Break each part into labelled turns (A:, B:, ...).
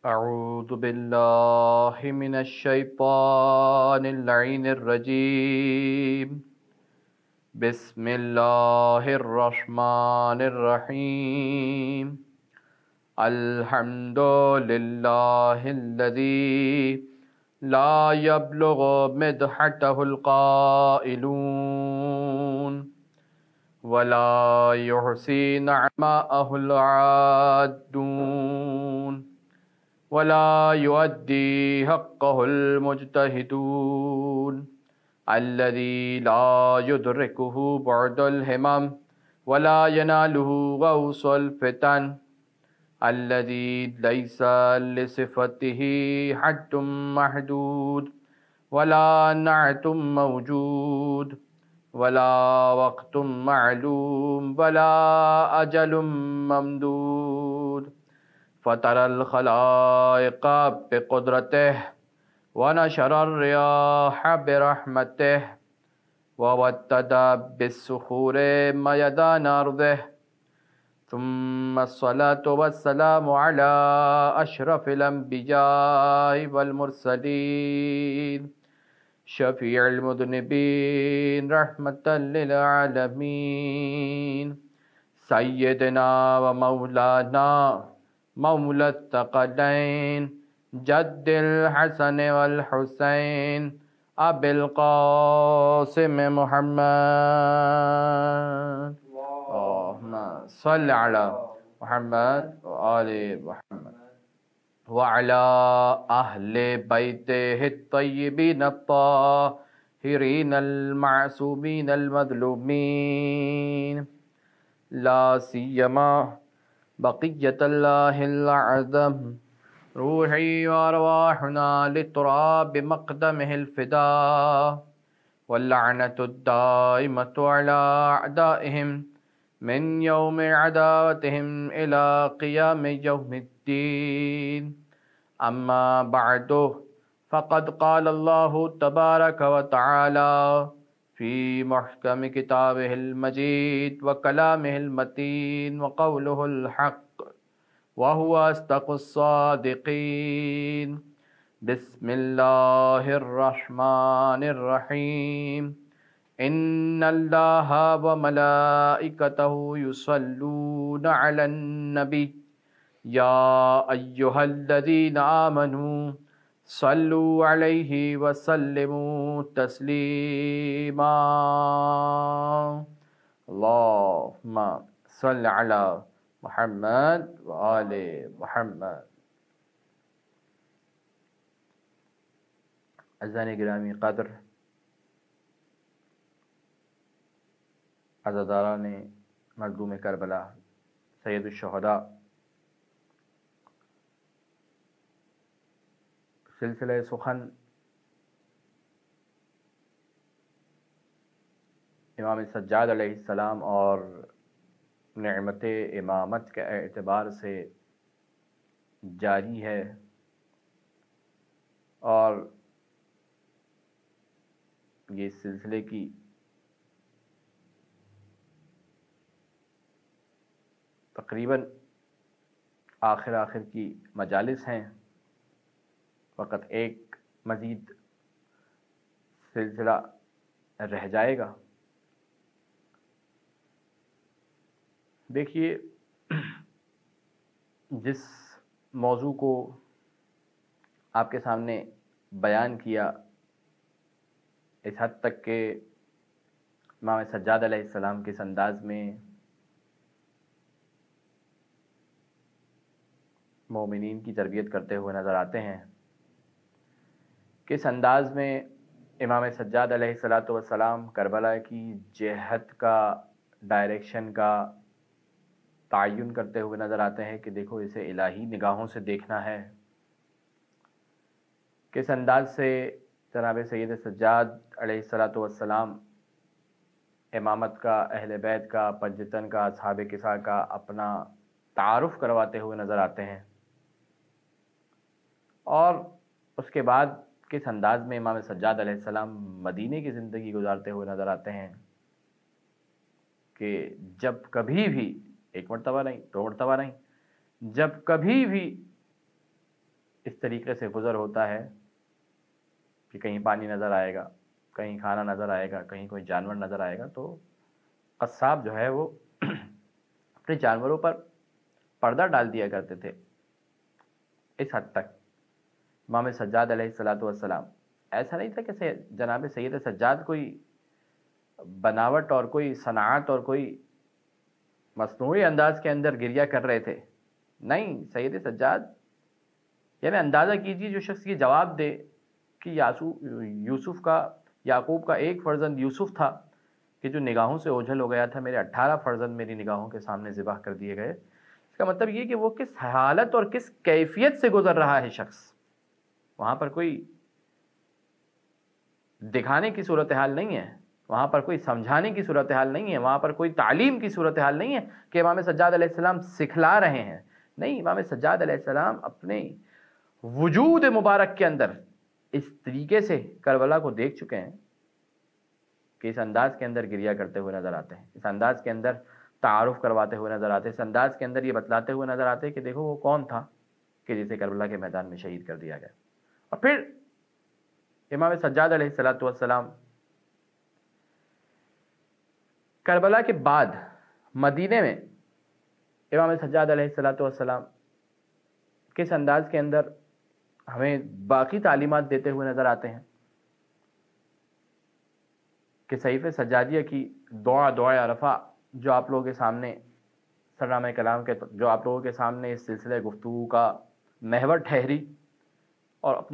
A: أعوذ بالله من الشيطان اللعين الرجيم. بسم الله الرحمن الرحيم. الحمد لله الذي لا يبلغ مدحته القائلون ولا يحصي نعماءه العادون ولا يؤدي حقه المجتهدون الذي لا يدركه بعد الهمم ولا يناله غوص الفتن الذي ليس لصفته حد محدود ولا نعت موجود ولا وقت معلوم ولا أجل ممدود فطر الخلائق بقدرته ونشر الرياح برحمته ووتد بالصخور ميدان أرضه ثم الصلاة والسلام على أشرف الأنبياء والمرسلين شفيع المذنبين رحمة للعالمين سيدنا ومولانا مولى الثقلين جد الحسن والحسين أبي القاسم محمد اللهم صل على محمد وآل محمد وعلى أهل بيته الطيبين الطاهرين المعصومين المظلومين لا سيما بقية الله الأعظم روحي وأرواحنا لتراب مقدمه الفداء واللعنة الدائمة على أعدائهم من يوم عداوتهم إلى قيام يوم الدين. أما بعد فقد قال الله تبارك وتعالى في محكم كتابه المجيد وكلامه المتين وقوله الحق وهو أصدق الصادقين. بسم الله الرحمن الرحيم. إن الله وملائكته يصلون على النبي يا أيها الذين آمنوا صلوا عليه وسلموا تسليما. اللهم صل على محمد وآل محمد. عزیزان گرامی قدر، عزاداران مظلوم کربلا، سید الشہداء، سلسلہ سخن امام سجاد علیہ السلام اور نعمت امامت کے اعتبار سے جاری ہے، اور یہ سلسلے کی تقریباً آخر کی مجالس ہیں. فقط ایک مزید سلسلہ رہ جائے گا. دیکھیے، جس موضوع کو آپ کے سامنے بیان کیا، اس حد تک کہ امام سجاد علیہ السلام کس انداز میں مومنین کی تربیت کرتے ہوئے نظر آتے ہیں، کس انداز میں امام سجاد علیہ السلام کربلا کی جہت کا، ڈائریکشن کا تعین کرتے ہوئے نظر آتے ہیں کہ دیکھو اسے الہی نگاہوں سے دیکھنا ہے، کس انداز سے جناب سید سجاد علیہ السلام امامت کا، اہل بیت کا، پنجتن کا، اصحاب کسا کا اپنا تعارف کرواتے ہوئے نظر آتے ہیں، اور اس کے بعد کس انداز میں امام سجاد علیہ السلام مدینے کی زندگی گزارتے ہوئے نظر آتے ہیں کہ جب کبھی بھی، ایک مرتبہ نہیں، دو مرتبہ نہیں، جب کبھی بھی اس طریقے سے گزر ہوتا ہے کہ کہیں پانی نظر آئے گا، کہیں کھانا نظر آئے گا، کہیں کوئی جانور نظر آئے گا، تو قصاب جو ہے وہ اپنے جانوروں پر پردہ ڈال دیا کرتے تھے۔ اس حد تک امام سجاد علیہ الصلاۃ والسلام، ایسا نہیں تھا کہ جناب سید سجاد کوئی بناوٹ اور کوئی صنعت اور کوئی مصنوعی انداز کے اندر گریہ کر رہے تھے، نہیں، سید سجاد یعنی اندازہ کیجیے جو شخص یہ جواب دے کہ یوسف کا، یعقوب کا ایک فرزند یوسف تھا کہ جو نگاہوں سے اوجھل ہو گیا تھا، میرے 18 فرزند میری نگاہوں کے سامنے ذبح کر دیے گئے، اس کا مطلب یہ کہ وہ کس حالت اور کس کیفیت سے گزر رہا ہے شخص۔ وہاں پر کوئی دکھانے کی صورتحال نہیں ہے، وہاں پر کوئی سمجھانے کی صورتحال نہیں ہے، وہاں پر کوئی تعلیم کی صورتحال نہیں ہے کہ امام سجاد علیہ السلام سکھلا رہے ہیں، نہیں، امام سجاد علیہ السلام اپنے وجود مبارک کے اندر اس طریقے سے کربلا کو دیکھ چکے ہیں کہ اس انداز کے اندر گریہ کرتے ہوئے نظر آتے ہیں، اس انداز کے اندر تعارف کرواتے ہوئے نظر آتے ہیں، اس انداز کے اندر یہ بتلاتے ہوئے نظر آتے ہیں کہ دیکھو وہ کون تھا کہ جسے کربلا کے میدان میں شہید کر دیا گیا۔ اور پھر امام سجاد علیہ الصلاۃ والسلام کربلا کے بعد مدینے میں امام سجاد علیہ الصلاۃ والسلام کس انداز کے اندر ہمیں باقی تعلیمات دیتے ہوئے نظر آتے ہیں کہ صحیفہ سجادیہ کی دعا عرفہ جو آپ لوگوں کے سامنے سرنامہ کلام کے جو آپ لوگوں کے سامنے اس سلسلہ گفتگو کا محور ٹھہری، اور اپنی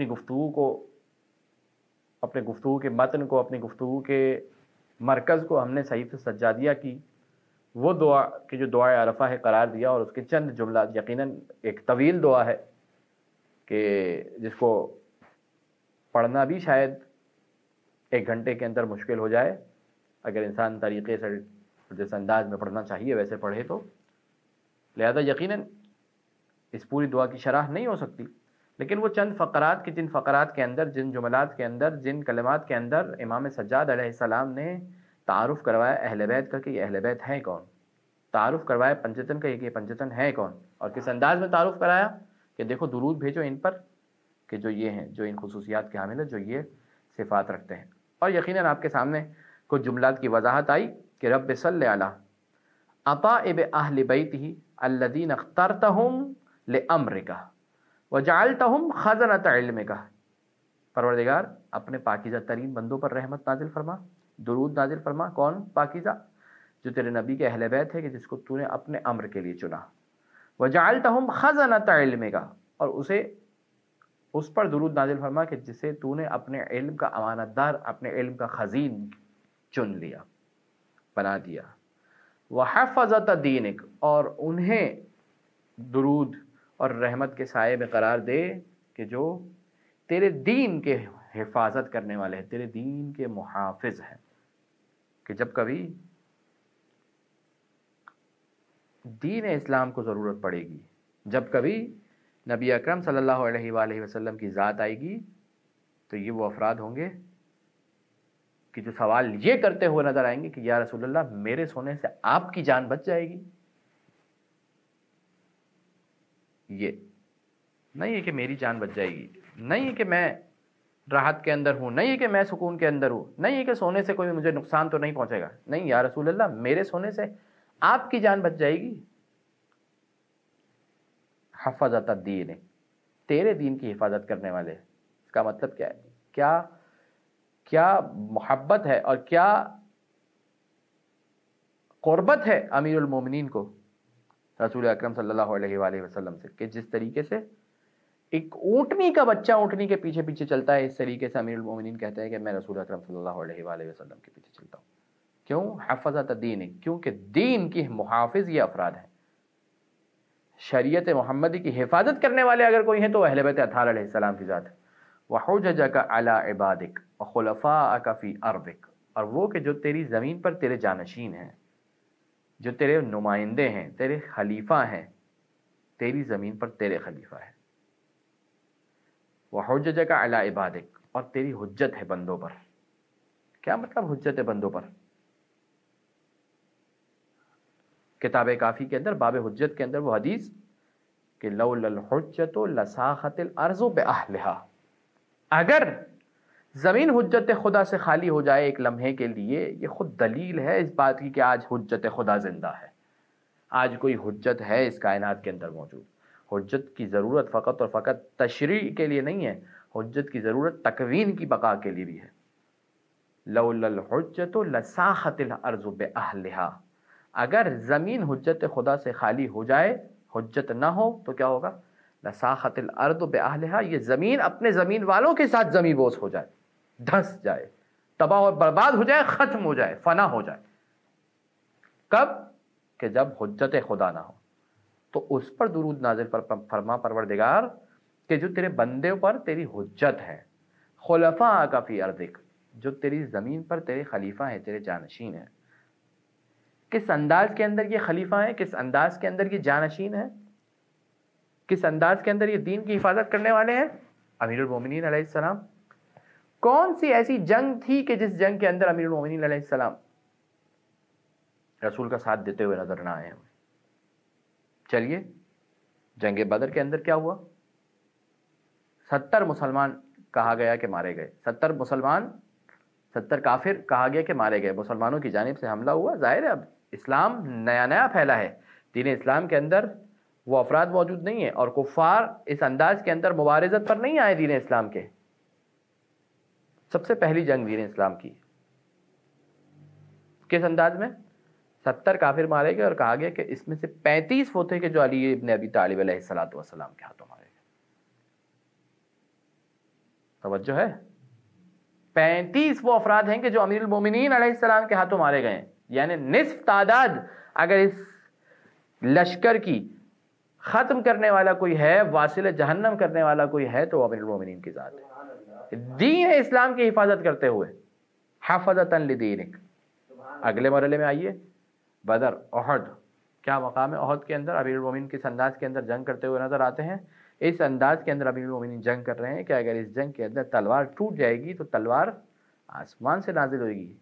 A: گفتگو کے متن کو، اپنی گفتگو کے مرکز کو ہم نے صحیفہ سجادیہ کی وہ دعا کی جو دعا عرفہ ہے قرار دیا، اور اس کے چند جملات، یقیناً ایک طویل دعا ہے کہ جس کو پڑھنا بھی شاید 1 گھنٹے کے اندر مشکل ہو جائے، اگر انسان طریقے سے جس انداز میں پڑھنا چاہیے ویسے پڑھے تو، لہذا یقیناً اس پوری دعا کی شرح نہیں ہو سکتی، لیکن وہ چند فقرات کی، جن فقرات کے اندر، جن جملات کے اندر، جن کلمات کے اندر امام سجاد علیہ السلام نے تعارف کروایا اہل بیت کا کہ یہ اہل بیت ہیں کون، تعارف کروایا پنجتن کا کہ یہ پنجتن ہے کون، اور کس انداز میں تعارف کرایا کہ دیکھو درود بھیجو ان پر کہ جو یہ ہیں، جو ان خصوصیات کے حامل ہیں، جو یہ صفات رکھتے ہیں۔ اور یقیناً آپ کے سامنے کچھ جملات کی وضاحت آئی کہ رب صلی علی اطائب اہل بیتہ الذین اخترتہم لامرک وجعلتہم خزنۃ علمک، پروردگار اپنے پاکیزہ ترین بندوں پر رحمت نازل فرما، درود نازل فرما۔ کون پاکیزہ؟ جو تیرے نبی کے اہل بیت ہے کہ جس کو تو نے اپنے امر کے لیے چنا، وجعلتہم خزنۃ علمک، اور اس پر درود نازل فرما کہ جسے تو نے اپنے علم کا امانت دار، اپنے علم کا خزین چن لیا، بنا دیا۔ وحفظت دینک، اور انہیں درود اور رحمت کے سائے میں قرار دے کہ جو تیرے دین کے حفاظت کرنے والے ہیں، تیرے دین کے محافظ ہیں، کہ جب کبھی دین اسلام کو ضرورت پڑے گی، جب کبھی نبی اکرم صلی اللہ علیہ وآلہ وسلم کی ذات آئے گی، تو یہ وہ افراد ہوں گے کہ جو سوال یہ کرتے ہوئے نظر آئیں گے کہ یا رسول اللہ میرے سونے سے آپ کی جان بچ جائے گی۔ یہ نہیں ہے کہ میری جان بچ جائے گی، نہیں ہے کہ میں راحت کے اندر ہوں، نہیں ہے کہ میں سکون کے اندر ہوں، نہیں ہے کہ سونے سے کوئی مجھے نقصان تو نہیں پہنچے گا، نہیں، یا رسول اللہ میرے سونے سے آپ کی جان بچ جائے گی۔ حفظت الدین، تیرے دین کی حفاظت کرنے والے، اس کا مطلب کیا ہے؟ کیا محبت ہے اور کیا قربت ہے امیر المومنین کو رسول اکرم صلی اللہ علیہ وآلہ وسلم سے، کہ جس طریقے سے ایک اونٹنی کا بچہ اونٹنی کے پیچھے پیچھے چلتا ہے، اس طریقے سے امیر المومنین کہتے ہیں کہ میں رسول اکرم صلی اللہ علیہ وآلہ وسلم کے پیچھے چلتا ہوں۔ کیوں؟ حفظت الدین، کیونکہ دین کی محافظ یہ افراد ہیں، شریعت محمدی کی حفاظت کرنے والے اگر کوئی ہیں تو اہل بیت اطہار علیہ السلام کی ذات ہے۔ وحججک علی عبادک وخلفاءک فی ارضک، اور وہ کہ جو تیری زمین پر تیرے جانشین ہیں، جو تیرے نمائندے ہیں، تیرے خلیفہ ہیں، تیری زمین پر تیرے خلیفہ ہیں۔ وحججک علی عبادک، اور تیری حجت ہے بندوں پر۔ کیا مطلب حجت ہے بندوں پر؟ کتاب کافی کے اندر باب حجت کے اندر وہ حدیث کہ لولا الحجت لساخت الارض باہلھا، اگر زمین حجت خدا سے خالی ہو جائے ایک لمحے کے لیے، یہ خود دلیل ہے اس بات کی کہ آج حجت خدا زندہ ہے، آج کوئی حجت ہے اس کائنات کے اندر موجود۔ حجت کی ضرورت فقط اور فقط تشریع کے لیے نہیں ہے، حجت کی ضرورت تکوین کی بقا کے لیے بھی ہے۔ لولا الحجت لساخت الارض باہلھا، اگر زمین حجت خدا سے خالی ہو جائے، حجت نہ ہو تو کیا ہوگا؟ لساخت الارض باہلھا، یہ زمین اپنے زمین والوں کے ساتھ زمین بوس ہو جائے، دھس جائے، تباہ اور برباد ہو جائے، ختم ہو جائے، فنا ہو جائے۔ کب؟ کہ جب حجت خدا نہ ہو۔ تو اس پر درود نازل فرما پروردگار کہ جو تیرے بندے پر تیری حجت ہے، خلفاء کا فی ارضک، جو تیری زمین پر تیرے خلیفہ ہیں، تیرے جانشین ہیں۔ کس انداز کے اندر یہ خلیفہ ہیں، کس انداز کے اندر یہ جانشین ہیں، کس انداز کے اندر یہ دین کی حفاظت کرنے والے ہیں؟ امیر المومنین علیہ السلام۔ کون سی ایسی جنگ تھی کہ جس جنگ کے اندر امیر المومنین علیہ السلام رسول کا ساتھ دیتے ہوئے نظر نہ آئے ہمیں؟ چلیے، جنگ بدر کے اندر کیا ہوا؟ 70 مسلمان کہا گیا کہ مارے گئے، 70 مسلمان، 70 کافر کہا گیا کہ مارے گئے، مسلمانوں کی جانب سے حملہ ہوا۔ ظاہر ہے اب اسلام نیا نیا پھیلا ہے، دین اسلام کے اندر وہ افراد موجود نہیں ہیں، اور کفار اس انداز کے اندر مبارزت پر نہیں آئے دین اسلام کے۔ سب سے پہلی جنگ دین اسلام کی کس انداز میں؟ 70 کافر مارے گئے، اور کہا گیا کہ اس میں سے 35 وہ تھے کہ جو علی ابن ابی طالب علیہ السلام کے ہاتھوں مارے گئے۔ توجہ ہے؟ 35 وہ افراد ہیں کہ جو امیر المومنین علیہ السلام کے ہاتھوں مارے گئے ہیں، یعنی نصف تعداد اگر اس لشکر کی ختم کرنے والا کوئی ہے، واصل جہنم کرنے والا کوئی ہے تو امیر المومنین کی ذات ہے، دین اسلام کی حفاظت کرتے ہوئے، حفظۃ لدینک۔ اگلے مرحلے میں آئیے، بدر، احد، کیا مقام ہے احد کے اندر؟ امیر المومنین کس انداز کے اندر جنگ کرتے ہوئے نظر آتے ہیں؟ اس انداز کے اندر امیر المومنین جنگ کر رہے ہیں کہ اگر اس جنگ کے اندر تلوار ٹوٹ جائے گی تو تلوار آسمان سے نازل ہوئے گی،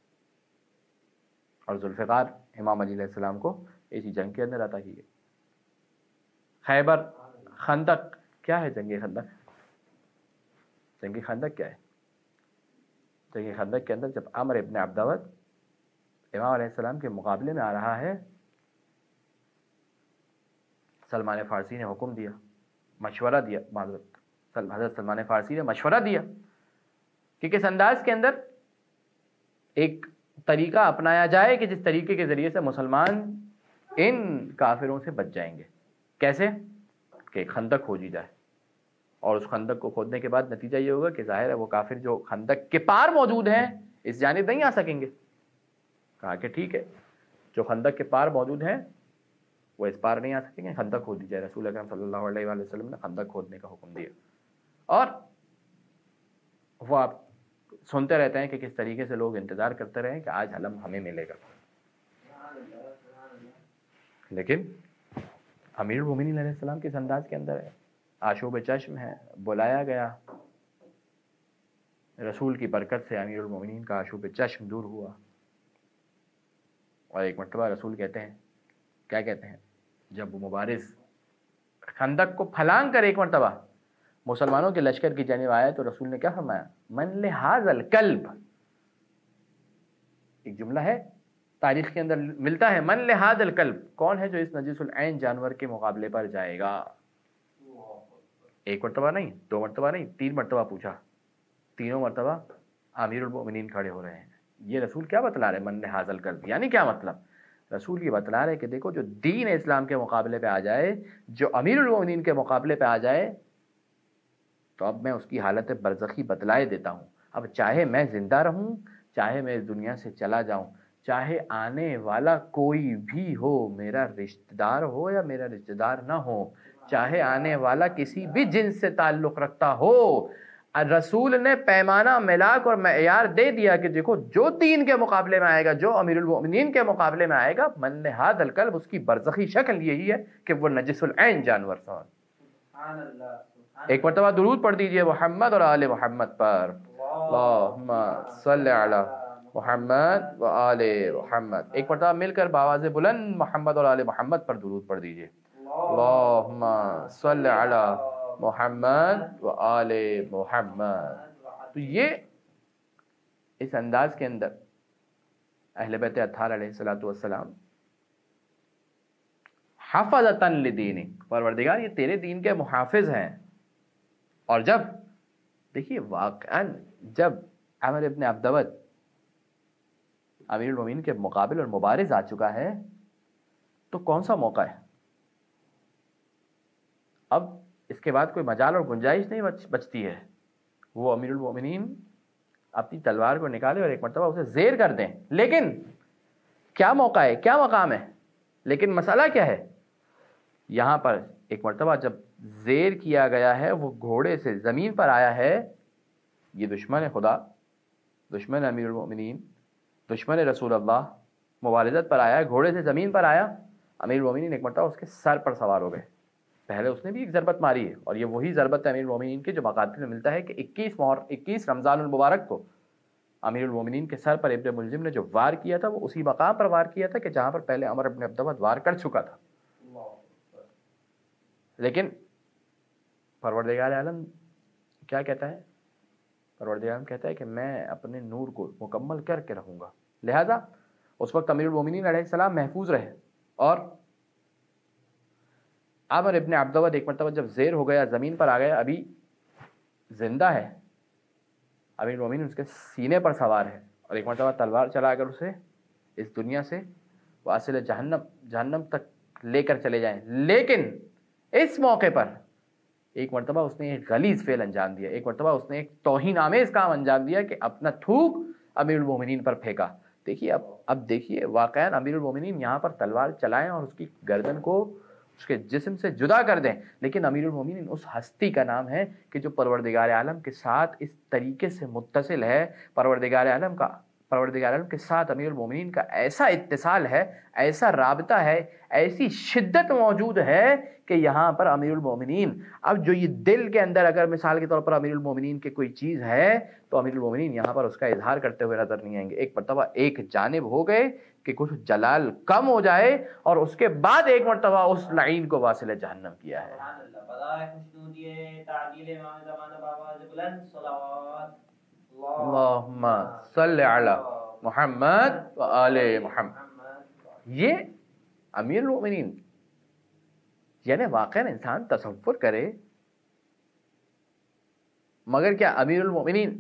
A: اور ذوالفقار امام علی علیہ السلام کو اسی جنگ کے اندر عطا کی گئی۔ خیبر، خندق، کیا ہے جنگ خندق؟ جنگ خندق کیا ہے؟ جنگ خندق کے اندر جب عمر ابن عبدود امام علیہ السلام کے مقابلے میں آ رہا ہے، سلمان فارسی نے حکم دیا، مشورہ دیا، حضرت سلمان فارسی نے مشورہ دیا کہ کس انداز کے اندر ایک طریقہ اپنایا جائے کہ جس طریقے کے ذریعے سے مسلمان ان کافروں سے بچ جائیں گے۔ کیسے؟ کہ ایک خندق کھودی جائے، اور اس خندق کو کھودنے کے بعد نتیجہ یہ ہوگا کہ ظاہر ہے وہ کافر جو خندق کے پار موجود ہیں اس جانب نہیں آ سکیں گے۔ کہا کہ ٹھیک ہے، جو خندق کے پار موجود ہیں وہ اس پار نہیں آ سکیں گے، خندق کھود دی جائے۔ رسول اکرم صلی اللہ علیہ وآلہ وسلم نے خندق کھودنے کا حکم دیا، اور وہ آپ سنتے رہتے ہیں کہ کس طریقے سے لوگ انتظار کرتے رہے کہ آج علم ہمیں ملے گا، لیکن امیر المومنین علیہ السلام کس انداز کے اندر ہے؟ آشوب چشم ہے، بلایا گیا، رسول کی برکت سے امیر المومنین کا آشوب چشم دور ہوا، اور ایک مرتبہ رسول کہتے ہیں، کیا کہتے ہیں؟ جب وہ مبارز خندق کو پھلانگ کر ایک مرتبہ مسلمانوں کے لشکر کی جانب آیا تو رسول نے کیا فرمایا؟ من لہذا الکلب، ایک جملہ ہے تاریخ کے اندر ملتا ہے، من لہذا الکلب، کون ہے جو اس نجس العین جانور کے مقابلے پر جائے گا؟ ایک مرتبہ نہیں، 2 مرتبہ نہیں، 3 مرتبہ پوچھا، تینوں مرتبہ امیر المومنین کھڑے ہو رہے ہیں۔ یہ رسول کیا بتلا رہے؟ من لہذا الکلب، یعنی کیا مطلب؟ رسول یہ بتلا رہے کہ دیکھو جو دین اسلام کے مقابلے پہ آ جائے، جو امیر المومنین کے مقابلے پہ آ جائے، تو اب میں اس کی حالت برزخی بتلائے دیتا ہوں۔ اب چاہے میں زندہ رہوں، چاہے میں اس دنیا سے چلا جاؤں، چاہے آنے والا کوئی بھی ہو، میرا رشتہ دار ہو یا میرا رشتہ دار نہ ہو، چاہے آنے والا کسی بھی جنس سے تعلق رکھتا ہو، رسول نے پیمانہ ملاک اور معیار دے دیا کہ دیکھو جو دین کے مقابلے میں آئے گا، جو امیر المؤمنین کے مقابلے میں آئے گا، من لہذا الکلب، اس کی برزخی شکل یہی ہے کہ وہ نجس العین جانور تھا۔ ایک مرتبہ درود پڑھ دیجئے محمد اور آل محمد پر، اللہم صلی علی محمد و آل محمد۔ ایک مرتبہ مل کر بآواز بلند محمد اور آل محمد پر درود پڑھ دیجئے، اللہم صل علی محمد و آل محمد. تو یہ اس انداز کے اندر اہل بیت اطہار علیہ الصلوۃ والسلام حفظۃ لدینک، پروردگار یہ تیرے دین کے محافظ ہیں. اور جب دیکھیے واقعاً جب عمر ابن عبدود امیر المومنین کے مقابل اور مبارز آ چکا ہے تو کون سا موقع ہے؟ اب اس کے بعد کوئی مجال اور گنجائش نہیں بچتی ہے. وہ امیر المومنین اپنی تلوار کو نکالے اور ایک مرتبہ اسے زیر کر دیں. لیکن کیا موقع ہے، کیا مقام ہے، لیکن مسئلہ کیا ہے؟ یہاں پر ایک مرتبہ جب زیر کیا گیا ہے وہ گھوڑے سے زمین پر آیا ہے. یہ دشمن خدا، دشمن امیر المومنین، دشمن رسول اللہ مبارزت پر آیا ہے، گھوڑے سے زمین پر آیا. امیر المومنین ایک مرتبہ اس کے سر پر سوار ہو گئے. پہلے اس نے بھی ایک ضربت ماری ہے اور یہ وہی ضربت ہے امیر المومنین کی جو مقاتل میں ملتا ہے کہ 21 رمضان المبارک کو امیر المومنین کے سر پر ابن ملجم نے جو وار کیا تھا وہ اسی مقام پر وار کیا تھا کہ جہاں پر پہلے عمر ابن عبدود وار کر چکا تھا. لیکن پروردگار عالم کیا کہتا ہے؟ پروردگار عالم کہتا ہے کہ میں اپنے نور کو مکمل کر کے رہوں گا. لہذا اس وقت امیر المومنین علیہ السلام محفوظ رہے. اور عمر ابن عبدود ایک مرتبہ جب زیر ہو گیا، زمین پر آ گیا، ابھی زندہ ہے، امیر المومنین اس کے سینے پر سوار ہے اور ایک مرتبہ تلوار چلا کر اسے اس دنیا سے واصل جہنم تک لے کر چلے جائیں. لیکن اس موقع پر ایک مرتبہ اس نے ایک غلیظ فعل انجام دیا، ایک مرتبہ اس نے ایک توہین آمیز کام انجام دیا کہ اپنا تھوک امیر المومنین پر پھینکا. دیکھیے اب دیکھیے واقعاً امیر المومنین یہاں پر تلوار چلائیں اور اس کی گردن کو اس کے جسم سے جدا کر دیں، لیکن امیر المومنین اس ہستی کا نام ہے کہ جو پروردگار عالم کے ساتھ اس طریقے سے متصل ہے. پروردگار عالم کے ساتھ امیر المومنین کا ایسا اتصال ہے، ایسا رابطہ ہے، ایسی شدت موجود ہے کہ یہاں پر امیر المومنین اب جو یہ دل کے اندر اگر مثال کے طور پر امیر المومنین کی کوئی چیز ہے تو امیر المومنین یہاں پر اس کا اظہار کرتے ہوئے نظر نہیں آئیں گے. ایک مرتبہ ایک جانب ہو گئے کہ کچھ جلال کم ہو جائے اور اس کے بعد ایک مرتبہ اس لعین کو واصل جہنم کیا ہے. اللہم صل علی محمد و آل محمد. یہ امیر المومنین یعنی واقعا انسان تصور کرے، مگر کیا امیر المومنین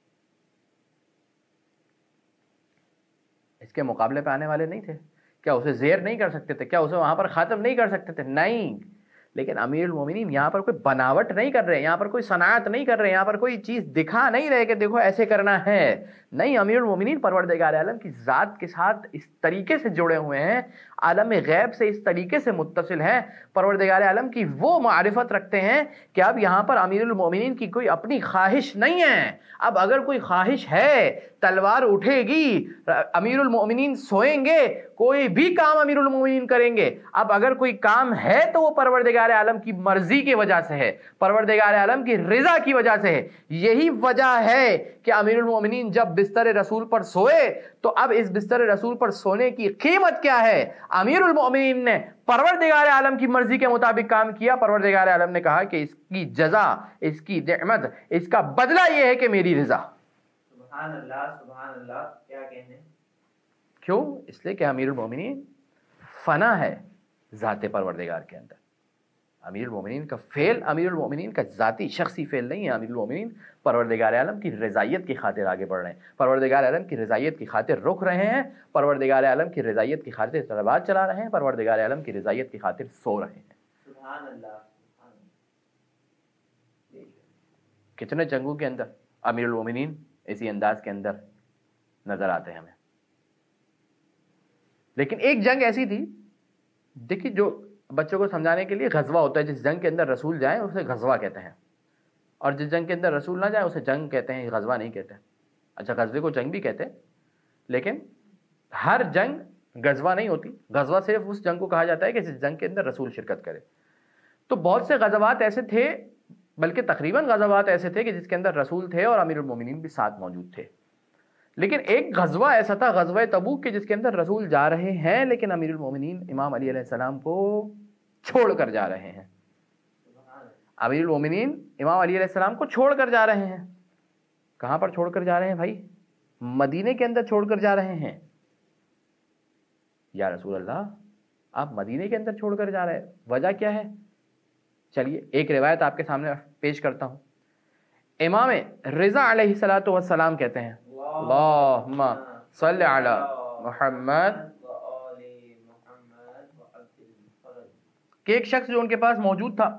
A: اس کے مقابلے پہ آنے والے نہیں تھے؟ کیا اسے زیر نہیں کر سکتے تھے؟ کیا اسے وہاں پر ختم نہیں کر سکتے تھے؟ نہیں. لیکن امیر المومنین یہاں پر کوئی بناوٹ نہیں کر رہے، یہاں پر کوئی صنعت نہیں کر رہے، یہاں پر کوئی چیز دکھا نہیں رہے کہ دیکھو ایسے کرنا ہے. نہیں، امیر المومنین پروردگار عالم کی ذات کے ساتھ اس طریقے سے جڑے ہوئے ہیں، عالم غیب سے اس طریقے سے متصل ہیں، پروردگار عالم کی وہ معرفت رکھتے ہیں کہ اب یہاں پر امیر المومنین کی کوئی اپنی خواہش نہیں ہے. اب اگر کوئی خواہش ہے، تلوار اٹھے گی، امیر المومنین سوئیں گے، کوئی بھی کام امیر المومنین کریں گے. اب اگر کوئی کام ہے تو وہ پروردگار عالم کی مرضی کی وجہ سے ہے، پروردگار عالم کی رضا کی وجہ سے ہے. یہی وجہ ہے کہ امیر المومنین جب بستر رسول پر سوئے تو اب اس بستر رسول پر سونے کی قیمت کیا ہے؟ امیر المومنین نے پروردگار عالم کی مرضی کے مطابق کام کیا. پروردگار عالم نے کہا کہ اس کی جزا، اس کی نعمت، اس کا بدلہ یہ ہے کہ میری رضا.
B: سبحان اللہ، سبحان اللہ. کیا کہنے؟
A: کیوں؟ اس لیے کہ امیر المومنین فنا ہے ذات پروردگار کے اندر. امیر المومنین کا فعل امیر المومنین کا ذاتی شخصی فعل نہیں ہے. امیر المومنین پروردگار عالم کی رضائیت کی خاطر آگے بڑھ رہے ہیں، پروردگار عالم کی رضائیت کی خاطر رک رہے ہیں، پروردگار عالم کی رضائیت کی خاطر طلبات چلا رہے ہیں، پروردگار عالم کی رضائیت کی خاطر سو رہے ہیں.
B: سبحان اللہ.
A: کتنے جنگوں کے اندر امیر المومنین اسی انداز کے اندر نظر آتے ہیں ہمیں. لیکن ایک جنگ ایسی تھی، دیکھیے جو بچوں کو سمجھانے کے لیے غزوہ ہوتا ہے، جس جنگ کے اندر رسول جائیں اسے غزوہ کہتے ہیں، اور جس جنگ کے اندر رسول نہ جائیں اسے جنگ کہتے ہیں، غزوہ نہیں کہتے. اچھا، غزوے کو جنگ بھی کہتے ہیں، لیکن ہر جنگ غزوہ نہیں ہوتی. غزوہ صرف اس جنگ کو کہا جاتا ہے کہ جس جنگ کے اندر رسول شرکت کرے. تو بہت سے غزوات ایسے تھے، بلکہ تقریباً غزوات ایسے تھے کہ جس کے اندر رسول تھے اور امیر المومنین بھی ساتھ موجود تھے. لیکن ایک غزوہ ایسا تھا، غزوہ تبوک کے، جس کے اندر رسول جا رہے ہیں لیکن امیر المومنین امام علی علیہ السلام کو چھوڑ کر جا رہے ہیں. امیر المومنین امام علی علیہ السلام کو چھوڑ کر جا رہے ہیں. کہاں پر چھوڑ کر جا رہے ہیں بھائی؟ مدینے کے اندر چھوڑ کر جا رہے ہیں. یا رسول اللہ آپ مدینے کے اندر چھوڑ کر جا رہے ہیں، وجہ کیا ہے؟ چلیے ایک روایت آپ کے سامنے پیش کرتا ہوں. امام رضا علیہ الصلوۃ والسلام کہتے ہیں اللہم صلی علی محمد، کہ ایک شخص جو ان کے پاس موجود تھا،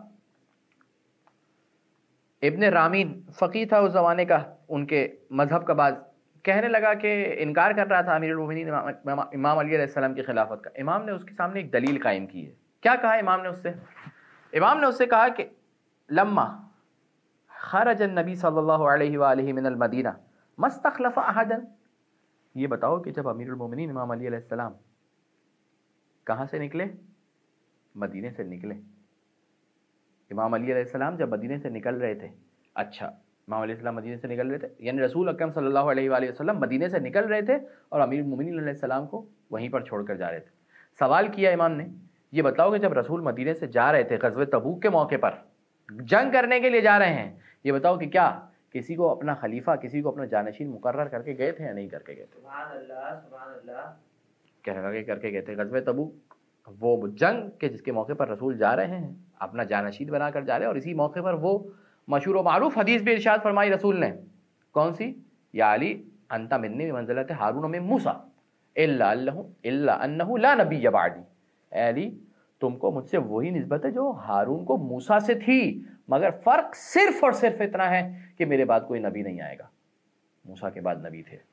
A: ابن رامین فقیہ تھا اس زمانے کا، ان کے مذہب کا باز، کہنے لگا کہ انکار کر رہا تھا امیر المومنین امام علی علیہ السلام کی خلافت کا. امام نے اس کے سامنے ایک دلیل قائم کی ہے. کیا کہا امام نے اس سے؟ امام نے اس سے کہا کہ لما خرج النبی صلی اللہ علیہ وآلہ من المدینہ ما استخلف احدا، یہ بتاؤ کہ جب امیر المومنین امام علی علیہ السلام کہاں سے نکلے؟ مدینے سے نکلے. امام علی علیہ السلام جب مدینے سے نکل رہے تھے، اچھا امام علیہ السلام مدینے سے نکل رہے تھے، یعنی رسول اکرم صلی اللہ علیہ وآلہ وسلم مدینے سے نکل رہے تھے اور امیر المومنین علیہ السلام کو وہیں پر چھوڑ کر جا رہے تھے. سوال کیا امام نے، یہ بتاؤ کہ جب رسول مدینے سے جا رہے تھے غزوہ تبوک کے موقع پر جنگ کرنے کے لیے جا رہے ہیں، یہ بتاؤ کہ کیا کسی کو اپنا خلیفہ، کسی کو اپنا جانشین مقرر کر کے گئے تھے یا نہیں کر کے گئے تھے؟
B: سبحان اللہ سبحان اللہ.
A: کہنے لگا کر کے گئے تھے. غزوہ تبوک وہ جنگ کے جس کے موقع پر رسول جا رہے ہیں، اپنا جانشین بنا کر جا رہے ہیں، اور اسی موقع پر وہ مشہور و معروف حدیث بھی ارشاد فرمائی رسول نے، کون سی؟ یا علی انت منی بمنزلۃ ہارون من موسیٰ الا انہ لا نبی بعدی. اے علی تم کو مجھ سے وہی نسبت ہے جو ہارون کو موسیٰ سے تھی، مگر فرق صرف اور صرف اتنا ہے کہ میرے بعد کوئی نبی نہیں آئے گا. موسیٰ کے بعد نبی تھے.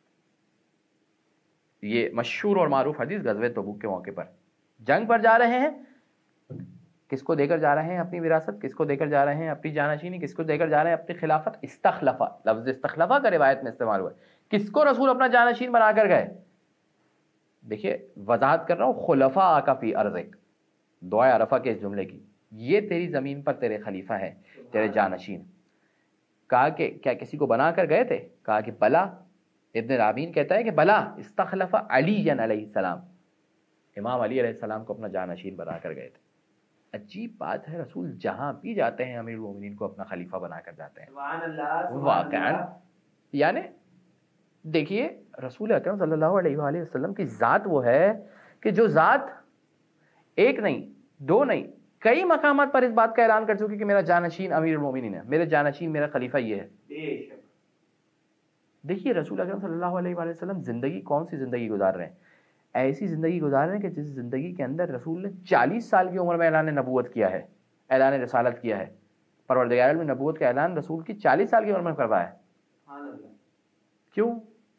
A: یہ مشہور اور معروف حدیث غزوہ تبوک کے موقع پر جنگ پر جا رہے ہیں. کس کو دے کر جا رہے ہیں اپنی وراثت؟ کس کو دے کر جا رہے ہیں اپنی جانشینی؟ کس کو دے کر جا رہے ہیں اپنی خلافت؟ استخلفہ، لفظ استخلفہ کا روایت میں استعمال ہوا ہے. کس کو رسول اپنا جانشین بنا کر گئے؟ دیکھیے وضاحت کر رہا ہوں، خلفاء کا فی ارضک، دعائے عرفہ کے اس جملے کی، یہ تیری زمین پر تیرے خلیفہ ہیں، تیرے جانشین. کہا کہ کیا کسی کو بنا کر گئے تھے؟ کہا کہ بلا. ابن رامین کہتا ہے کہ بلا استخلف علی علیہ السلام، امام علی علیہ السلام کو اپنا جانشین بنا کر گئے تھے. عجیب بات ہے، رسول جہاں بھی جاتے ہیں امیر المومنین کو اپنا خلیفہ بنا کر جاتے ہیں.
B: سبحان اللہ
A: واقعاً یعنی دیکھیے رسول اکرم صلی اللہ علیہ وآلہ وسلم کی ذات وہ ہے کہ جو ذات ایک نہیں، دو نہیں، کئی مقامات پر اس بات کا اعلان کر چکی کہ میرا جانشین امیر المومنین ہے، میرے جانشین میرا خلیفہ یہ ہے. دیکھیے رسول اکرم صلی اللہ علیہ وآلہ وسلم زندگی کون سی زندگی گزار رہے ہیں؟ ایسی زندگی گزار رہے ہیں کہ جس زندگی کے اندر رسول نے 40 سال کی عمر میں اعلان نبوت کیا ہے، اعلان رسالت کیا ہے. پروردگار نے نبوت کا اعلان رسول کی 40 سال کی عمر میں کروایا ہے. کیوں؟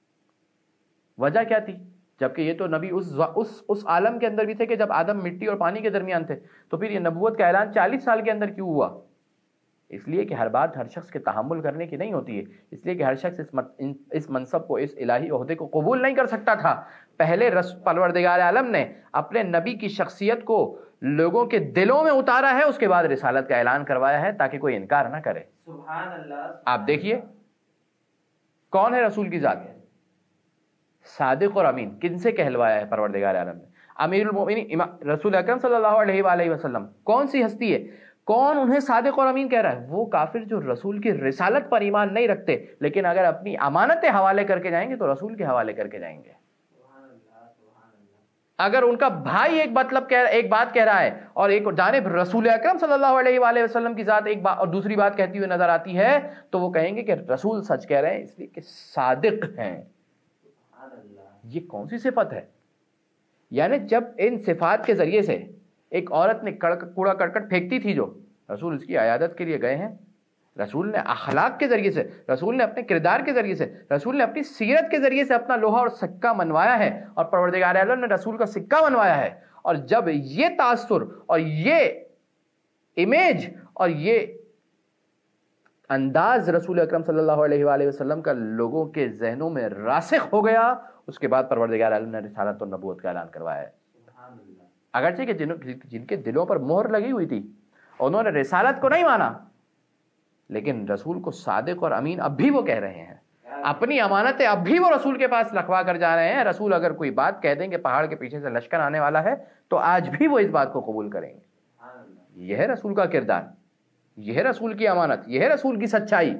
A: وجہ کیا تھی؟ جبکہ یہ تو نبی اس عالم کے اندر بھی تھے کہ جب آدم مٹی اور پانی کے درمیان تھے، تو پھر یہ نبوت کا اعلان 40 سال کے اندر کیوں ہوا؟ اس لیے کہ ہر بات ہر شخص کے تحمل کرنے کی نہیں ہوتی ہے. اس لیے کہ ہر شخص اس منصب کو، اس الہی عہدے کو قبول نہیں کر سکتا تھا. پہلے پروردگار عالم نے اپنے نبی کی شخصیت کو لوگوں کے دلوں میں اتارا ہے، اس کے بعد رسالت کا اعلان کروایا ہے تاکہ کوئی انکار نہ کرے.
B: سبحان اللہ.
A: آپ دیکھیے کون ہے رسول کی ذات؟ صادق اور امین. کن سے کہلوایا ہے پروردگار عالم نے؟ امیر المومنین رسول اکرم صلی اللہ علیہ وآلہ وسلم. کون سی ہستی ہے؟ کون انہیں صادق اور امین کہہ رہا ہے؟ وہ کافر جو رسول کی رسالت پر ایمان نہیں رکھتے، لیکن اگر اپنی امانتیں حوالے کر کے جائیں گے تو رسول کے حوالے کر کے جائیں گے. اگر ان کا بھائی ایک بات کہہ رہا ہے اور ایک جانب رسول اکرم صلی اللہ علیہ وآلہ وسلم کی ذات ایک بات اور دوسری بات کہتی ہوئی نظر آتی ہے، تو وہ کہیں گے کہ رسول سچ کہہ رہے ہیں اس لیے کہ صادق ہیں. یہ کون سی صفت ہے؟ یعنی جب ان صفات کے ذریعے سے ایک عورت نے کوڑا کرکٹ پھینکتی تھی، جو رسول اس کی عیادت کے لیے گئے ہیں، رسول نے اخلاق کے ذریعے سے، رسول نے اپنے کردار کے ذریعے سے، رسول نے اپنی سیرت کے ذریعے سے اپنا لوہا اور سکہ منوایا ہے، اور پروردگار عالم نے رسول کا سکہ منوایا ہے. اور جب یہ تاثر اور یہ امیج اور یہ انداز رسول اکرم صلی اللہ علیہ وآلہ وسلم کا لوگوں کے ذہنوں میں راسخ ہو گیا، اس کے بعد پروردگار عالم نے رسالت اور نبوت کا اعلان کروایا ہے. اگرچہ کہ جن کے دلوں پر مہر لگی ہوئی تھی انہوں نے رسالت کو نہیں مانا، لیکن رسول کو صادق اور امین اب بھی وہ کہہ رہے ہیں. اپنی امانتیں اب بھی وہ رسول کے پاس لکھوا کر جا رہے ہیں. رسول اگر کوئی بات کہہ دیں کہ پہاڑ کے پیچھے سے لشکر آنے والا ہے، تو آج بھی وہ اس بات کو قبول کریں گے. یہ ہے رسول کا کردار، یہ ہے رسول کی امانت، یہ ہے رسول کی سچائی.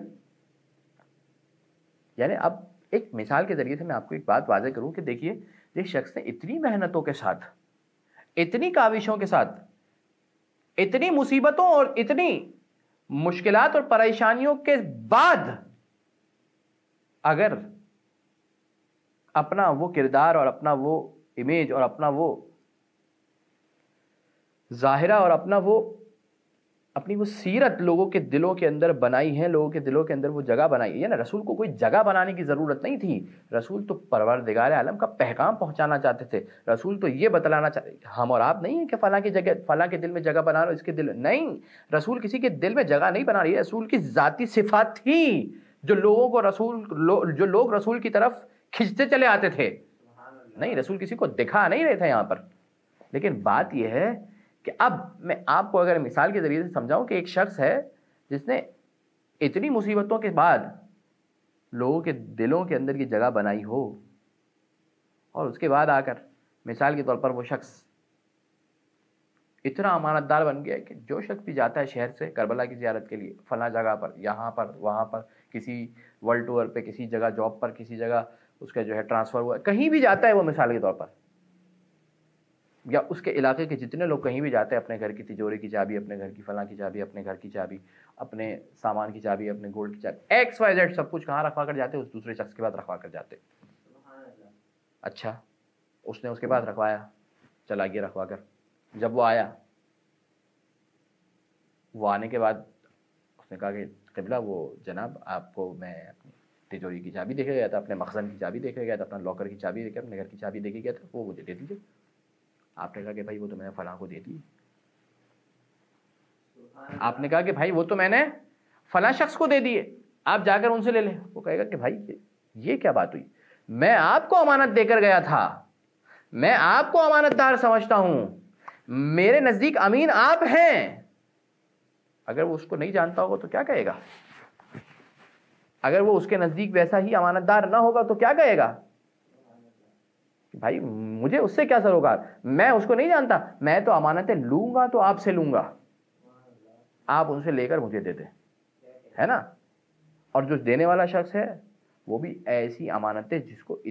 A: یعنی اب ایک مثال کے ذریعے سے میں آپ کو ایک بات واضح کروں کہ دیکھیے ایک شخص نے اتنی محنتوں کے ساتھ، اتنی کاوشوں کے ساتھ، اتنی مصیبتوں اور اتنی مشکلات اور پریشانیوں کے بعد اگر اپنا وہ کردار اور اپنا وہ امیج اور اپنا وہ ظاہرہ اور اپنی وہ سیرت لوگوں کے دلوں کے اندر بنائی ہے، لوگوں کے دلوں کے اندر وہ جگہ بنائی ہے نا. رسول کو کوئی جگہ بنانے کی ضرورت نہیں تھی. رسول تو پروردگار عالم کا پیغام پہنچانا چاہتے تھے. رسول تو یہ بتلانا چاہتے، ہم اور آپ نہیں ہیں کہ فلاں کی جگہ، فلاں کے دل میں جگہ بنا لو، اس کے دل نہیں. رسول کسی کے دل میں جگہ نہیں بنا رہی ہے. رسول کی ذاتی صفات تھی جو لوگوں کو جو لوگ رسول کی طرف کھنچتے چلے آتے تھے. نہیں، رسول کسی کو دکھا نہیں رہے تھے یہاں پر. لیکن بات یہ ہے کہ اب میں آپ کو اگر مثال کے ذریعے سے سمجھاؤں کہ ایک شخص ہے جس نے اتنی مصیبتوں کے بعد لوگوں کے دلوں کے اندر کی جگہ بنائی ہو، اور اس کے بعد آ کر مثال کے طور پر وہ شخص اتنا امانت دار بن گیا کہ جو شخص بھی جاتا ہے شہر سے کربلا کی زیارت کے لیے، فلاں جگہ پر، یہاں پر، وہاں پر، کسی ورلڈ ٹور پہ، کسی جگہ جاب پر، کسی جگہ اس کا جو ہے ٹرانسفر ہوا، کہیں بھی جاتا ہے وہ مثال کے طور پر، یا اس کے علاقے کے جتنے لوگ کہیں بھی جاتے ہیں، اپنے گھر کی تجوری کی چابی، اپنے گھر کی فلاں کی چابی، اپنے گھر کی چابی، اپنے سامان کی چابی، اپنے گولڈ کی چابی، ایکس وائی زیڈ سب کچھ کہاں رکھوا کر جاتے ہیں؟ اس دوسرے شخص کے بعد رکھوا کر جاتے. اچھا، اس نے اس کے بعد رکھوایا، چلا گیا رکھوا کر. جب وہ آیا، وہ آنے کے بعد اس نے کہا کہ قبلہ وہ جناب آپ کو میں اپنی تجوری کی چابی دے کے گیا تھا، اپنے مخزن کی چابی دے کے گیا تھا، اپنا لاکر کی چابی دے کے، اپنے گھر کی چابی دے کے گیا تھا، وہ مجھے دے دیجیے. آپ نے کہا کہ بھائی وہ تو میں نے فلاں کو دے دی. آپ نے کہا کہ بھائی وہ تو میں نے فلاں شخص کو دے دیے، آپ جا کر ان سے لے لیں. وہ کہے گا کہ بھائی یہ کیا بات ہوئی؟ میں آپ کو امانت دے کر گیا تھا، میں آپ کو امانت دار سمجھتا ہوں، میرے نزدیک امین آپ ہیں. اگر وہ اس کو نہیں جانتا ہوگا تو کیا کہے گا؟ اگر وہ اس کے نزدیک ویسا ہی امانت دار نہ ہوگا تو کیا کہے گا؟ بھائی مجھے اس سے کیا سروکار، میں اس کو نہیں جانتا، میں تو امانتیں لوں گا تو آپ سے لوں گا، آپ ان سے لے کر مجھے دے دیں، ہے نا. اور جو دینے والا شخص ہے وہ بھی ایسی امانتیں جس کو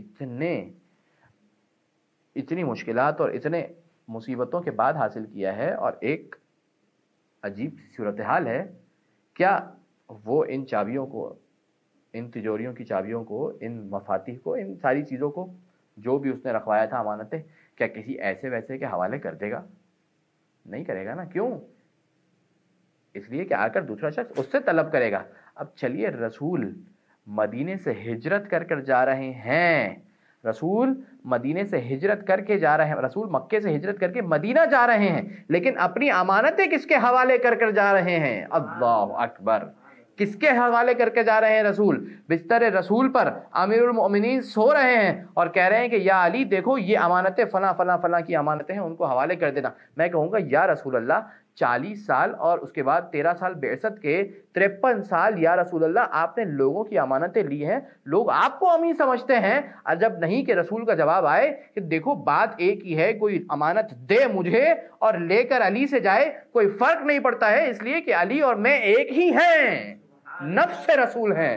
A: اتنی مشکلات اور اتنے مصیبتوں کے بعد حاصل کیا ہے. اور ایک عجیب صورتحال ہے، کیا وہ ان چابیوں کو، ان تجوریوں کی چابیوں کو، ان مفاتیح کو، ان ساری چیزوں کو جو بھی اس نے رکھوایا تھا امانتیں، کیا کسی ایسے ویسے کے حوالے کر دے گا؟ نہیں کرے گا نا. کیوں؟ اس لیے کہ آ کر دوسرا شخص اس سے طلب کرے گا. اب چلیے، رسول مدینے سے ہجرت کر جا رہے ہیں، رسول مدینے سے ہجرت کر کے جا رہے ہیں، رسول مکے سے ہجرت کر کے مدینہ جا رہے ہیں، لیکن اپنی امانتیں کس کے حوالے کر جا رہے ہیں؟ اللہ اکبر! کس کے حوالے کر کے جا رہے ہیں؟ رسول بستر رسول پر امیر المؤمنین سو رہے ہیں اور کہہ رہے ہیں کہ یا علی دیکھو یہ امانتیں فلاں فلاں فلاں کی امانتیں ہیں، ان کو حوالے کر دینا. میں کہوں گا یا رسول اللہ 40 سال اور اس کے بعد 13 سال بعثت کے 53 سال یا رسول اللہ آپ نے لوگوں کی امانتیں لی ہیں، لوگ آپ کو امین سمجھتے ہیں. عجب نہیں کہ رسول کا جواب آئے کہ دیکھو بات ایک ہی ہے، کوئی امانت دے مجھے اور لے کر علی سے جائے، کوئی فرق نہیں پڑتا ہے، اس لیے کہ علی اور میں ایک ہی ہیں، نفس رسول ہیں.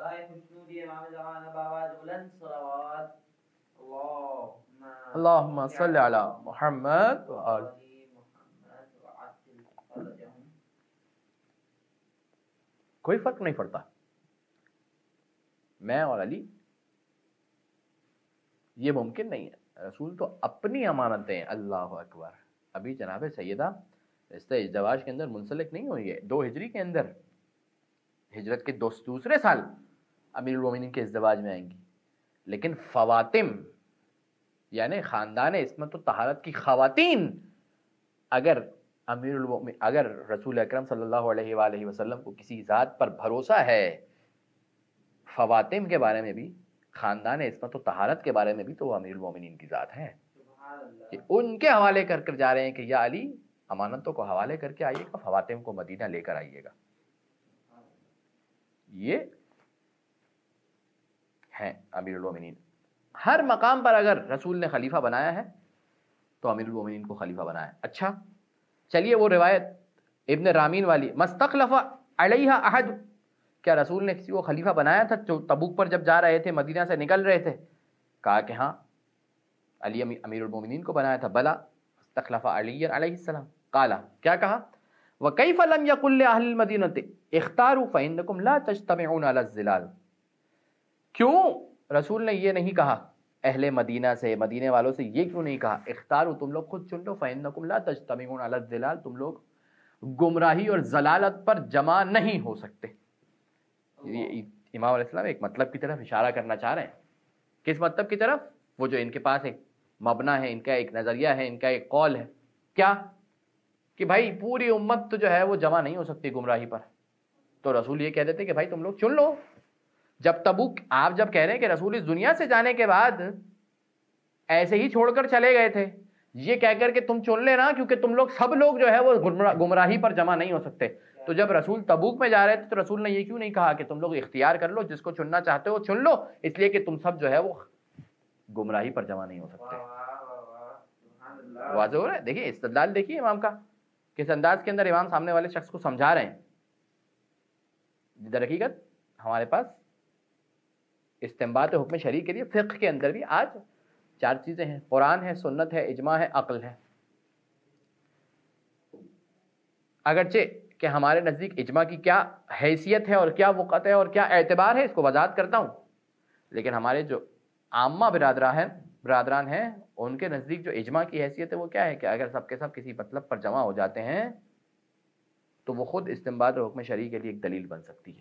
A: اللہم صلی علی محمد وآل. کوئی فرق نہیں پڑتا، میں اور علی، یہ ممکن نہیں ہے. رسول تو اپنی امانتیں، اللہ اکبر. ابھی جناب سیدہ رشتہ ازدواج کے اندر منسلک نہیں ہوئی ہے، 2 ہجری کے اندر، ہجرت کے دوسرے سال امیر المومنین کے ازدواج میں آئیں گی. لیکن فواتم یعنی خاندان عصمت و طہارت کی خواتین، اگر اگر رسول اکرم صلی اللہ علیہ وآلہ وسلم کو کسی ذات پر بھروسہ ہے فواتم کے بارے میں بھی، خاندان عصمت و طہارت کے بارے میں بھی، تو وہ امیر المومنین کی ذات ہے کہ ان کے حوالے کر جا رہے ہیں کہ یا علی امانتوں کو حوالے کر کے آئیے گا، فواتم کو مدینہ لے کر آئیے گا. یہ ہیں امیر المومنین. ہر مقام پر اگر رسول نے خلیفہ بنایا ہے تو امیر المومنین کو خلیفہ بنایا ہے. اچھا چلیے وہ روایت ابن رامین والی مستخلف علیہ احد، کیا رسول نے کسی کو خلیفہ بنایا تھا جو تبوک پر جب جا رہے تھے، مدینہ سے نکل رہے تھے؟ کہا کہ ہاں علی امیر المومنین کو بنایا تھا. بلا استخلف علی علیہ السلام. قال، کیا کہا؟ وَكَيْفَ لَمْ يَقُلْ لِأَهْلِ الْمَدِينَةِ اخْتَارُوا فَإِنَّكُمْ لَا تَجْتَمِعُونَ عَلَى الظِّلَالِ، کیوں رسول نے یہ نہیں کہا اہل مدینہ سے، مدینے والوں سے یہ کیوں نہیں کہا اختاروا، تم لوگ خود چن لو، فَإِنَّكُمْ لَا تَجْتَمِعُونَ عَلَى الظِّلَالِ، تم لوگ گمراہی اور ضلالت پر جمع نہیں ہو سکتے. امام علیہ السلام ایک مطلب کی طرف اشارہ کرنا چاہ رہے ہیں. کس مطلب کی طرف؟ وہ جو ان کے پاس ایک مبنا ہے، ان کا ایک نظریہ ہے، ان کا ایک قول ہے، کیا کہ بھائی پوری امت تو جو ہے وہ جمع نہیں ہو سکتی گمراہی پر. تو رسول یہ کہہ دیتے کہ بھائی تم لوگ چن لو. جب تبوک آپ جب کہہ رہے ہیں کہ رسول اس دنیا سے جانے کے بعد ایسے ہی چھوڑ کر چلے گئے تھے، یہ کہہ کر کہ تم چن لینا کیونکہ تم لوگ سب لوگ جو ہے وہ گمراہی پر جمع نہیں ہو سکتے. تو جب رسول تبوک میں جا رہے تھے تو رسول نے یہ کیوں نہیں کہا کہ تم لوگ اختیار کر لو، جس کو چننا چاہتے ہو چن لو، اس لیے کہ تم سب جو ہے وہ گمراہی پر جمع نہیں ہو سکتے. واضح ہو رہا ہے؟ دیکھیے استدلال دیکھیے امام کا کس انداز کے اندر امام سامنے والے شخص کو سمجھا رہے ہیں. در حقیقت ہمارے پاس استنباط حکم شرعی کے لیے فقہ کے اندر بھی آج 4 چیزیں ہیں: قرآن ہے، سنت ہے، اجماع ہے، عقل ہے. اگرچہ کہ ہمارے نزدیک اجماع کی کیا حیثیت ہے اور کیا وقت ہے اور کیا اعتبار ہے اس کو وضاحت کرتا ہوں، لیکن ہمارے جو عامہ برادران ہیں ان کے نزدیک جو اجماع کی حیثیت ہے وہ کیا ہے کہ اگر سب کے سب کسی مطلب پر جمع ہو جاتے ہیں تو وہ خود استنباط اور حکم شرعی کے لیے ایک دلیل بن سکتی ہے.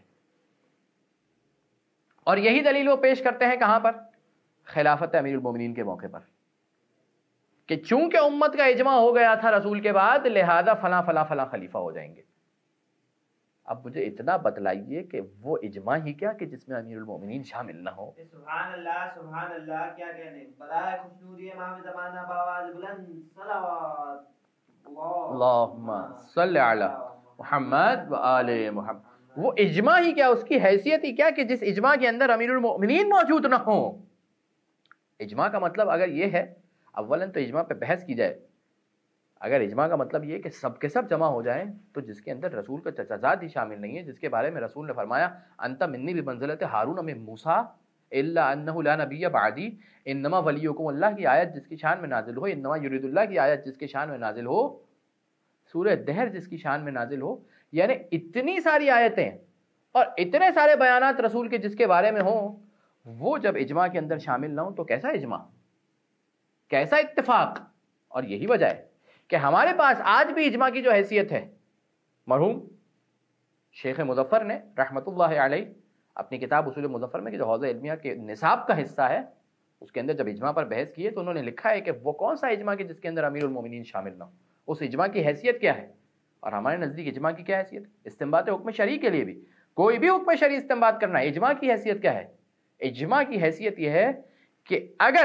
A: اور یہی دلیل وہ پیش کرتے ہیں کہاں پر؟ خلافت امیر المومنین کے موقع پر، کہ چونکہ امت کا اجماع ہو گیا تھا رسول کے بعد لہذا فلاں فلاں فلاں خلیفہ ہو جائیں گے. اب مجھے اتنا بتلائیے کہ وہ اجماع ہی کیا کہ جس میں امیر المومنین شامل نہ ہو.
B: سبحان اللہ کیا کہنے. برائے خوشنودی امام زمانہ باواز بلند صلوات
A: اللہم صلی علی محمد و آل محمد. وہ اجماع ہی کیا، اس کی حیثیت ہی کیا کہ جس اجماع کے اندر امیر المومنین موجود نہ ہو. اجماع کا مطلب اگر یہ ہے، اولاً تو اجماع پہ بحث کی جائے. اگر اجماع کا مطلب یہ کہ سب کے سب جمع ہو جائیں تو جس کے اندر رسول کا چچا زاد ہی شامل نہیں ہے، جس کے بارے میں رسول نے فرمایا انت منی بمنزلۃ ہارون من موسیٰ الا انہ لا نبی بعدی، انما ولیکم اللہ کی آیت جس کی شان میں نازل ہو، انما یرید اللہ کی آیت جس کی شان میں نازل ہو، سورہ دہر جس کی شان میں نازل ہو. یعنی اتنی ساری آیتیں اور اتنے سارے بیانات رسول کے جس کے بارے میں ہوں، وہ جب اجماع کے اندر شامل نہ ہوں تو کیسا اجماع، کیسا اتفاق. اور یہی وجہ ہے کہ ہمارے پاس آج بھی اجماع کی جو حیثیت ہے، مرحوم شیخ مظفر نے رحمت اللہ علیہ اپنی کتاب اصول مظفر میں کہ جو حوزہ علمیہ کے نصاب کا حصہ ہے اس کے اندر جب اجماع پر بحث کی ہے تو انہوں نے لکھا ہے کہ وہ کون سا اجماع کہ جس کے اندر امیر المومنین شامل نہ ہو، اس اجماع کی حیثیت کیا ہے. اور ہمارے نزدیک اجماع کی کیا حیثیت ہے؟ استنباط حکم شرعی کے لیے بھی کوئی بھی حکم شرعی استنباط کرنا ہے، اجماع کی حیثیت کیا ہے؟ اجماع کی حیثیت یہ ہے کہ اگر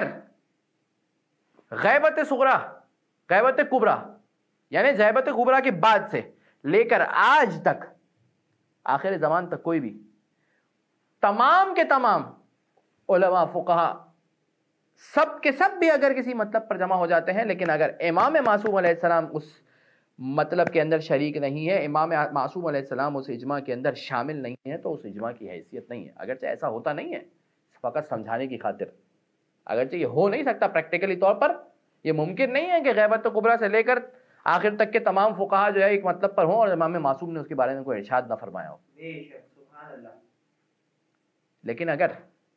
A: غیبت صغریٰ، غیبت کبریٰ یعنی غیبت کبریٰ کے بعد سے لے کر آج تک آخر زمان تک کوئی بھی تمام کے تمام علماء فقہا سب کے سب بھی اگر کسی مطلب پر جمع ہو جاتے ہیں، لیکن اگر امام معصوم علیہ السلام اس مطلب کے اندر شریک نہیں ہے، امام معصوم علیہ السلام اس اجماع کے اندر شامل نہیں ہے، تو اس اجماع کی حیثیت نہیں ہے. اگرچہ ایسا ہوتا نہیں ہے، فقط سمجھانے کی خاطر، اگرچہ یہ ہو نہیں سکتا پریکٹیکلی طور پر، یہ ممکن نہیں ہے کہ غیبت کبریٰ سے لے کر آخر تک کے تمام فقہا جو ہے ایک مطلب پر ہوں اور امام معصوم نے اس کے بارے میں کوئی ارشاد نہ فرمایا ہو. لیکن اگر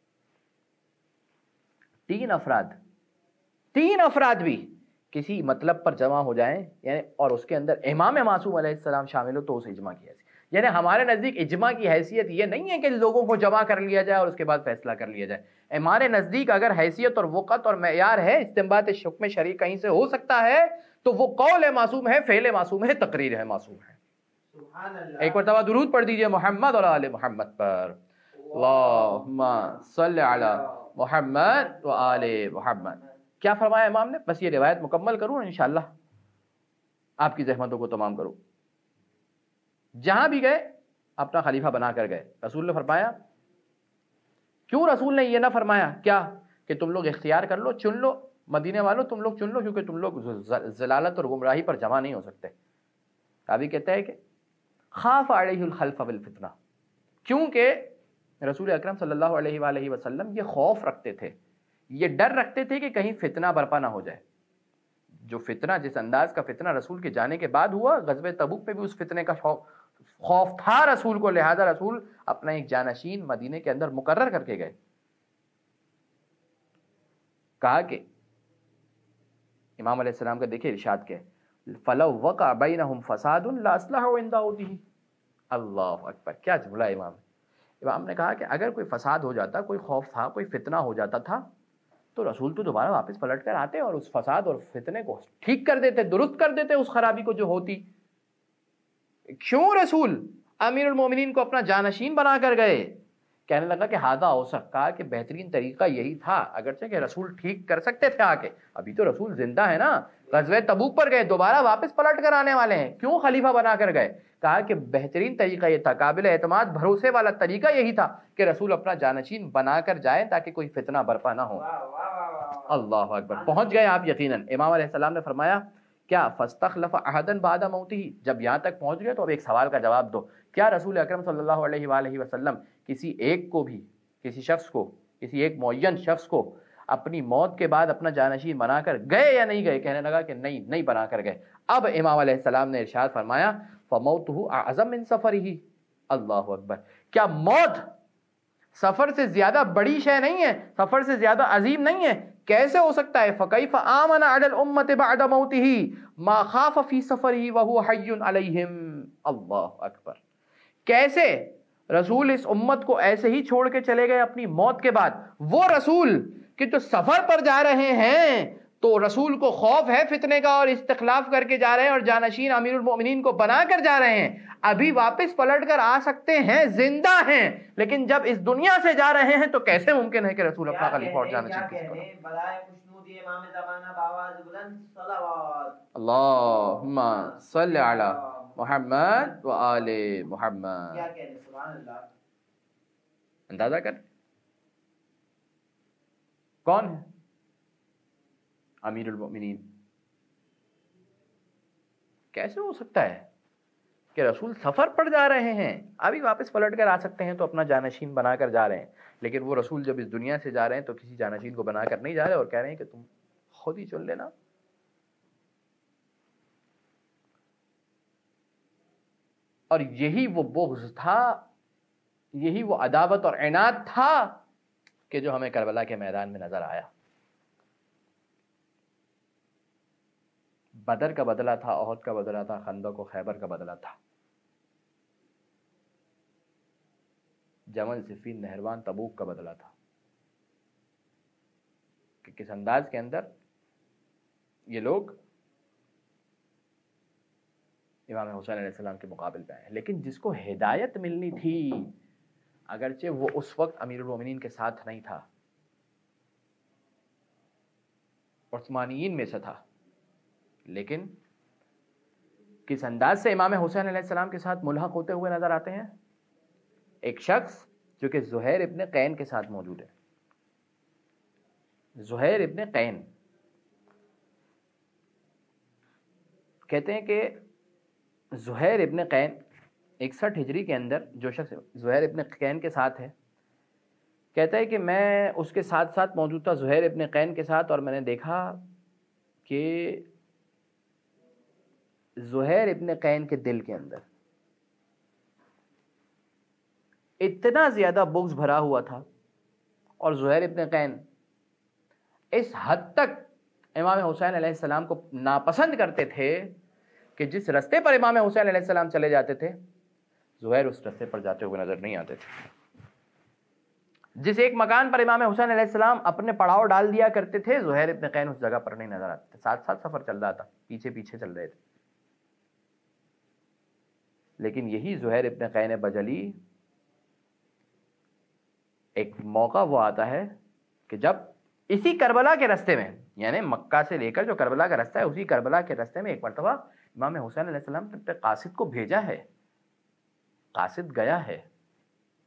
A: تین افراد بھی کسی مطلب پر جمع ہو جائیں یعنی اور اس کے اندر امام معصوم علیہ السلام شامل ہو تو اس اجماع کی حیثیت، یعنی ہمارے نزدیک اجماع کی حیثیت یہ نہیں ہے کہ لوگوں کو جمع کر لیا جائے اور اس کے بعد فیصلہ کر لیا جائے. ہمارے نزدیک اگر حیثیت اور وقت اور معیار ہے، استنباط حکم شرعی کہیں سے ہو سکتا ہے تو وہ قول معصوم ہے، فعل معصوم ہے، تقریر ہے معصوم ہے. ایک مرتبہ درود پڑھ دیجئے محمد اور آل محمد پر. اللہم صلی علی محمد و آل محمد. کیا فرمایا امام نے؟ بس یہ روایت مکمل کروں انشاءاللہ آپ کی زحمتوں کو تمام کروں. جہاں بھی گئے اپنا خلیفہ بنا کر گئے. رسول نے فرمایا، کیوں رسول نے یہ نہ فرمایا کیا کہ تم لوگ اختیار کر لو، چن لو، مدینے والوں تم لوگ چن لو کیونکہ تم لوگ ضلالت اور گمراہی پر جمع نہیں ہو سکتے. راوی کہتا ہے کہ خاف علیہ الخلف والفتنہ، کیونکہ رسول اکرم صلی اللہ علیہ وآلہ وسلم یہ خوف رکھتے تھے، یہ ڈر رکھتے تھے کہ کہیں فتنہ برپا نہ ہو جائے. جو فتنہ، جس انداز کا فتنہ رسول کے جانے کے بعد ہوا، غزوہ تبوک پہ بھی اس فتنے کا خوف تھا رسول کو، لہذا رسول اپنا ایک جانشین مدینے کے اندر مقرر کر کے گئے. کہا کہ امام علیہ السلام کا دیکھیں ارشاد کیا ہے، فَلَوْ وَقَعَ بَيْنَهُمْ فَسَادٌ لَأَصْلَحُوا عِنْدَ عُودِهِ. اللہ اکبر، کیا جملہ ہے امام نے کہا کہ اگر کوئی فساد ہو جاتا، کوئی خوف تھا، کوئی فتنہ ہو جاتا تھا، تو رسول تو دوبارہ واپس پلٹ کر آتے اور اس فساد اور فتنے کو ٹھیک کر دیتے، درست کر دیتے اس خرابی کو جو ہوتی. کیوں رسول امیر المومنین کو اپنا جانشین بنا کر گئے؟ کہنے لگا کہ ہادہ اوسق، کہا کہ بہترین طریقہ یہی تھا، اگرچہ کہ رسول ٹھیک کر سکتے تھے آ کے، ابھی تو رسول زندہ ہے نا، غزوہ تبوک پر گئے، دوبارہ واپس پلٹ کر آنے والے ہیں، کیوں خلیفہ بنا کر گئے؟ کہا کہ بہترین طریقہ یہ تھا، قابل اعتماد بھروسے والا طریقہ یہی تھا کہ رسول اپنا جانشین بنا کر جائیں تاکہ کوئی فتنہ برپا نہ ہو. اللہ اکبر، پہنچ گئے آپ یقیناً. امام علیہ السلام نے فرمایا کیا فاستخلف احدا بعد موتہ، جب یہاں تک پہنچ گئے تو اب ایک سوال کا جواب دو، کیا رسول اکرم صلی اللہ علیہ وآلہ وسلم کسی ایک کو بھی، کسی شخص کو، کسی ایک معین شخص کو اپنی موت کے بعد اپنا جانشین بنا کر گئے یا نہیں گئے؟ کہنے لگا کہ نہیں بنا کر گئے. اب امام علیہ السلام نے ارشاد فرمایا فَمَوْتُهُ أَعْظَمْ مِنْ سَفَرِهِ. اللہ اکبر، کیا موت سفر سے زیادہ بڑی شے نہیں ہے، سفر سے زیادہ عظیم نہیں ہے؟ کیسے ہو سکتا ہے؟ فَكَيْفَ آمَنَ عَلَى الْأُمَّةِ بَعْدَ مَوْتِهِ مَا خَافَ فِي سَفَرِهِ وَهُوَ حَيٌّ عَلَيْهِمْ. اللہ اکبر، کیسے رسول اس امت کو ایسے ہی چھوڑ کے چلے گئے اپنی موت کے بعد، وہ رسول کہ جو سفر پر جا رہے ہیں تو رسول کو خوف ہے فتنے کا اور استخلاف کر کے جا رہے ہیں اور جانشین امیر المؤمنین کو بنا کر جا رہے ہیں، ابھی واپس پلٹ کر آ سکتے ہیں، زندہ ہیں، لیکن جب اس دنیا سے جا رہے ہیں تو کیسے ممکن ہے کہ رسول اپنا خلیفہ اور جانشین کسی کو
B: امام زمانہ باواز بلند صلوات.
A: اللہم صلی علی محمد و آل محمد.
B: کیا کہنے، سبحان اللہ.
A: اندازہ کر کون ہے امیر المؤمنین؟ کیسے ہو سکتا ہے کہ رسول سفر پر جا رہے ہیں، ابھی واپس پلٹ کر آ سکتے ہیں تو اپنا جانشین بنا کر جا رہے ہیں، لیکن وہ رسول جب اس دنیا سے جا رہے ہیں تو کسی جانشین کو بنا کر نہیں جا رہے اور کہہ رہے ہیں کہ تم خود ہی چن لینا. اور یہی وہ بغض تھا، یہی وہ عداوت اور عناد تھا کہ جو ہمیں کربلا کے میدان میں نظر آیا. بدر کا بدلہ تھا، احد کا بدلہ تھا، خندق و خیبر کا بدلہ تھا، جمل، صفین، نہروان، تبوک کا بدلہ تھا کہ کس انداز کے اندر یہ لوگ امام حسین علیہ السلام کے مقابل پہ آئے. لیکن جس کو ہدایت ملنی تھی، اگرچہ وہ اس وقت امیر المومنین کے ساتھ نہیں تھا، عثمانیین میں سے تھا، لیکن کس انداز سے امام حسین علیہ السلام کے ساتھ ملحق ہوتے ہوئے نظر آتے ہیں؟ ایک شخص جو کہ زہیر ابن قین کے ساتھ موجود ہے. زہیر ابن قین کہتے ہیں کہ زہیر ابن قین 61 ہجری کے اندر جو شخص زہیر ابن قین کے ساتھ ہے، کہتا ہے کہ میں اس کے ساتھ ساتھ موجود تھا زہیر ابن قین کے ساتھ، اور میں نے دیکھا کہ زہیر ابن قین کے دل کے اندر اتنا زیادہ بغض بھرا ہوا تھا، اور زہیر ابن قین اس حد تک امام حسین علیہ السلام کو ناپسند کرتے تھے کہ جس رستے پر امام حسین علیہ السلام چلے جاتے تھے زہیر اس رستے پر جاتے ہوئے نظر نہیں آتے تھے. جس ایک مکان پر امام حسین علیہ السلام اپنے پڑاؤ ڈال دیا کرتے تھے زہیر ابن قین اس جگہ پر نہیں نظر آتے تھے. ساتھ ساتھ سفر چل رہا تھا، پیچھے پیچھے چل رہے تھے، لیکن یہی زہیر ابن قین بجلی ایک موقع وہ آتا ہے کہ جب اسی کربلا کے راستے میں، یعنی مکہ سے لے کر جو کربلا کا راستہ ہے، اسی کربلا کے راستے میں ایک مرتبہ امام حسین علیہ السلام نے اپنے قاصد کو بھیجا ہے. قاصد گیا ہے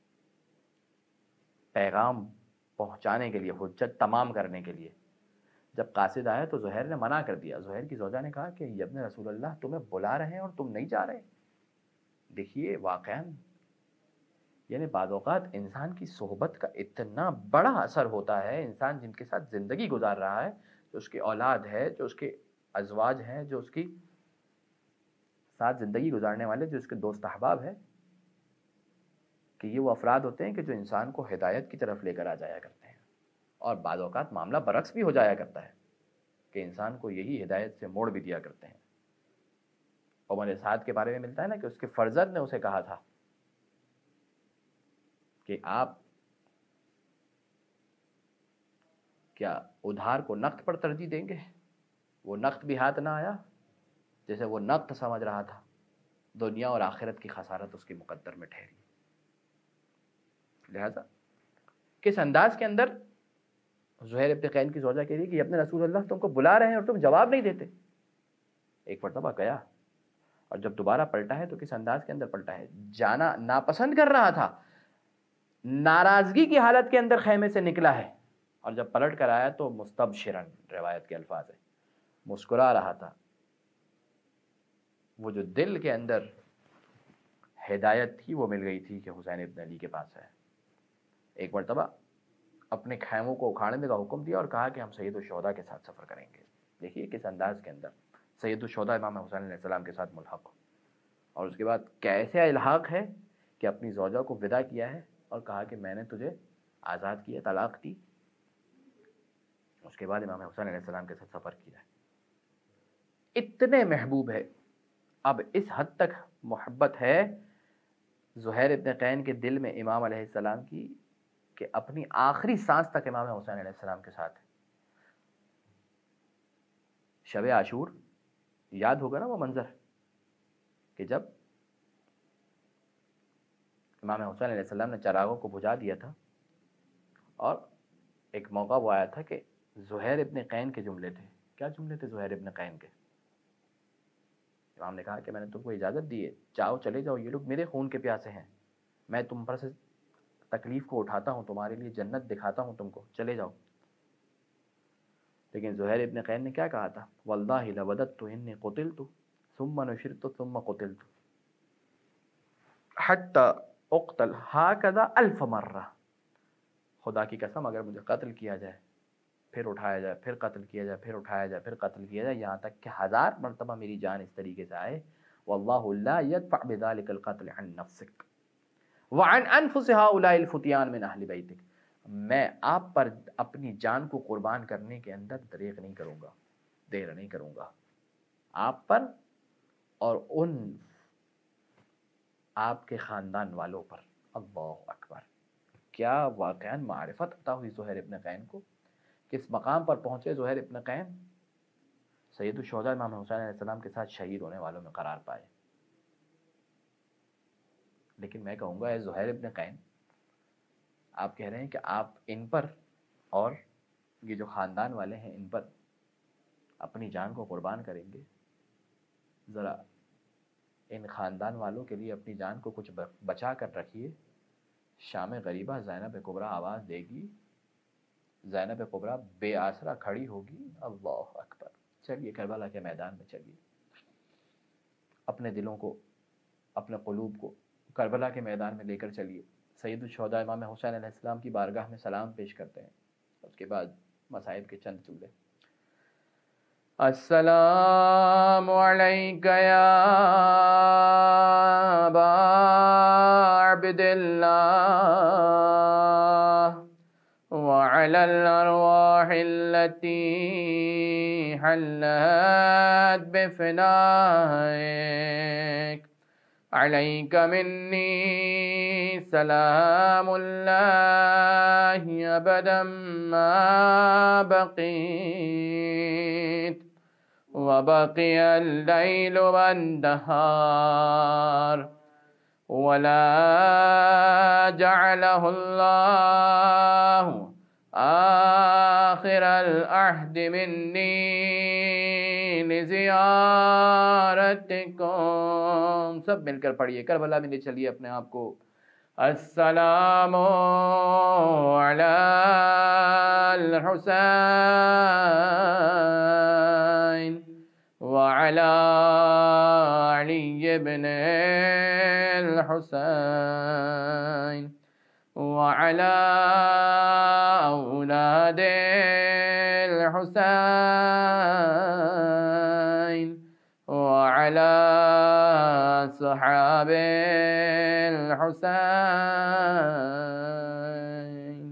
A: پیغام پہنچانے کے لیے، حجت تمام کرنے کے لیے. جب قاصد آیا تو زہیر نے منع کر دیا. زہیر کی زوجہ نے کہا کہ یا ابن رسول اللہ تمہیں بلا رہے ہیں اور تم نہیں جا رہے. دیکھیے واقعاً یعنی بعض اوقات انسان کی صحبت کا اتنا بڑا اثر ہوتا ہے. انسان جن کے ساتھ زندگی گزار رہا ہے، جو اس کی اولاد ہے، جو اس کے ازواج ہیں، جو اس کی ساتھ زندگی گزارنے والے، جو اس کے دوست احباب ہیں، کہ یہ وہ افراد ہوتے ہیں کہ جو انسان کو ہدایت کی طرف لے کر آ جایا کرتے ہیں. اور بعض اوقات معاملہ برعکس بھی ہو جایا کرتا ہے کہ انسان کو یہی ہدایت سے موڑ بھی دیا کرتے ہیں. عمر سعد کے بارے میں ملتا ہے نا کہ اس کے فرزند نے اسے کہا تھا کہ آپ کیا ادھار کو نقد پر ترجیح دیں گے؟ وہ نقد بھی ہاتھ نہ آیا جیسے وہ نقد سمجھ رہا تھا. دنیا اور آخرت کی خسارت اس کی مقدر میں ٹھہری. لہذا کس انداز کے اندر زہیر ابن قین کی زوجہ کہہ رہی کہ اپنے رسول اللہ تم کو بلا رہے ہیں اور تم جواب نہیں دیتے. ایک مرتبہ گیا اور جب دوبارہ پلٹا ہے تو کس انداز کے اندر پلٹا ہے؟ جانا ناپسند کر رہا تھا، ناراضگی کی حالت کے اندر خیمے سے نکلا ہے، اور جب پلٹ کر آیا تو مستبشرن، روایت کے الفاظ ہے، مسکرا رہا تھا. وہ جو دل کے اندر ہدایت تھی وہ مل گئی تھی کہ حسین ابن علی کے پاس ہے. ایک مرتبہ اپنے خیموں کو اکھاڑنے کا حکم دیا اور کہا کہ ہم سید الشہداء کے ساتھ سفر کریں گے. دیکھیے کس انداز کے اندر سید الشہداء امام حسین علیہ السلام کے ساتھ ملحق، اور اس کے بعد کیسے الحاق ہے کہ اپنی زوجہ کو ودا کیا ہے اور کہا کہ میں نے تجھے آزاد کیا، طلاق دی. اس کے بعد امام حسین علیہ السلام کے ساتھ سفر کیا ہے. اتنے محبوب ہے، اب اس حد تک محبت ہے زہیر ابن قین کے دل میں امام علیہ السلام کی کہ اپنی آخری سانس تک امام حسین علیہ السلام کے ساتھ ہے. شب عاشور یاد ہوگا نا وہ منظر کہ جب امام حسین علیہ السلام نے چراغوں کو بجھا دیا تھا اور ایک موقع وہ آیا تھا کہ زہیر ابن قین کے جملے تھے. کیا جملے تھے زہیر ابن قین کے؟ امام نے کہا کہ میں نے تم کو اجازت دی ہے، جاؤ چلے جاؤ، یہ لوگ میرے خون کے پیاسے ہیں، میں تم پر سے تکلیف کو اٹھاتا ہوں، تمہارے لیے جنت دکھاتا ہوں تم کو، چلے جاؤ. لیکن زہیر ابن قین نے کیا کہا تھا؟ واللہ لوددت انی قتلت ثم نشرت ثم قتلت حتی اقتل ہکذا الف مرہ. خدا کی قسم اگر مجھے قتل کیا جائے، پھر اٹھایا جائے، پھر قتل کیا جائے، پھر اٹھایا جائے، پھر قتل کیا جائے، یہاں تک کہ 1000 مرتبہ میری جان اس طریقے سے آئے، واللہ لا يدفع بذلك القتل عن نفسك وعن انفس هؤلاء الفتيان من اہل بیتک. میں آپ پر اپنی جان کو قربان کرنے کے اندر دریغ نہیں کروں گا، دیر نہیں کروں گا، آپ پر اور ان آپ کے خاندان والوں پر. اللہ اکبر. کیا واقعاً معرفت عطا ہوئی زہیر ابن قین کو، کس مقام پر پہنچے زہیر ابن قین، سید الشہداء امام حسین علیہ السلام کے ساتھ شہید ہونے والوں میں قرار پائے. لیکن میں کہوں گا اے زہیر ابن قین، آپ کہہ رہے ہیں کہ آپ ان پر اور یہ جو خاندان والے ہیں ان پر اپنی جان کو قربان کریں گے. ذرا ان خاندان والوں کے لیے اپنی جان کو کچھ بچا کر رکھیے. شام غریبہ زینب کبریٰ آواز دے گی، زینب کبریٰ بے آسرا کھڑی ہوگی. اللہ اکبر. چلیے کربلا کے میدان میں چلیے، اپنے دلوں کو، اپنے قلوب کو کربلا کے میدان میں لے کر چلیے. سید الشہداء امام حسین علیہ السلام کی بارگاہ میں سلام پیش کرتے ہیں. اس کے بعد مصائب کے چند جملے. السلام علیک یا ابا عبد اللہ وعلی الارواح التي حلت بفنائک علیک منی سلام اللہ ابدا ما بقیت وبقی اللیل والنہار ولا جعلہ اللہ آخر العہد منی لزیارتکم. سب مل کر پڑھیے، کربلا میں لے چلیے اپنے آپ کو، السلام علی الحسین وعلی علی بن الحسین وعلی اولاد الحسین وعلی صحاب الحسین.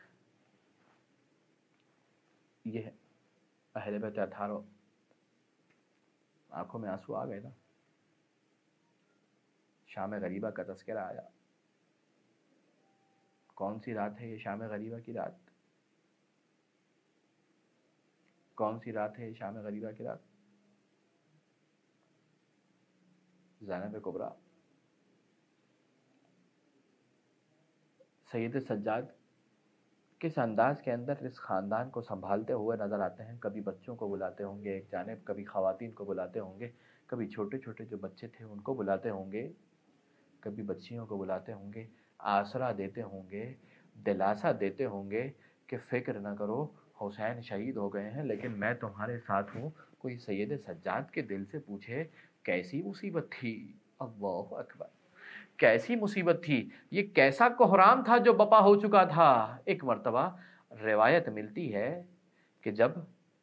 A: یہ اہل بیت اطہار. آنکھوں میں آنسو آ گئے نا. شام غریبہ کا تذکرہ آیا. کون سی رات ہے یہ شام غریبہ کی رات؟ کون سی رات ہے یہ شام غریبہ کی رات؟ زینب کبریٰ سید سجاد کس انداز کے اندر اس خاندان کو سنبھالتے ہوئے نظر آتے ہیں. کبھی بچوں کو بلاتے ہوں گے ایک جانب، کبھی خواتین کو بلاتے ہوں گے، کبھی چھوٹے چھوٹے جو بچے تھے ان کو بلاتے ہوں گے، کبھی بچیوں کو بلاتے ہوں گے، آسرا دیتے ہوں گے، دلاسا دیتے ہوں گے کہ فکر نہ کرو حسین شہید ہو گئے ہیں لیکن میں تمہارے ساتھ ہوں. کوئی سید سجاد کے دل سے پوچھے کیسی مصیبت تھی؟ اللہ اکبر، کیسی مصیبت تھی، یہ کیسا کوہرام تھا جو بپا ہو چکا تھا. ایک مرتبہ روایت ملتی ہے کہ جب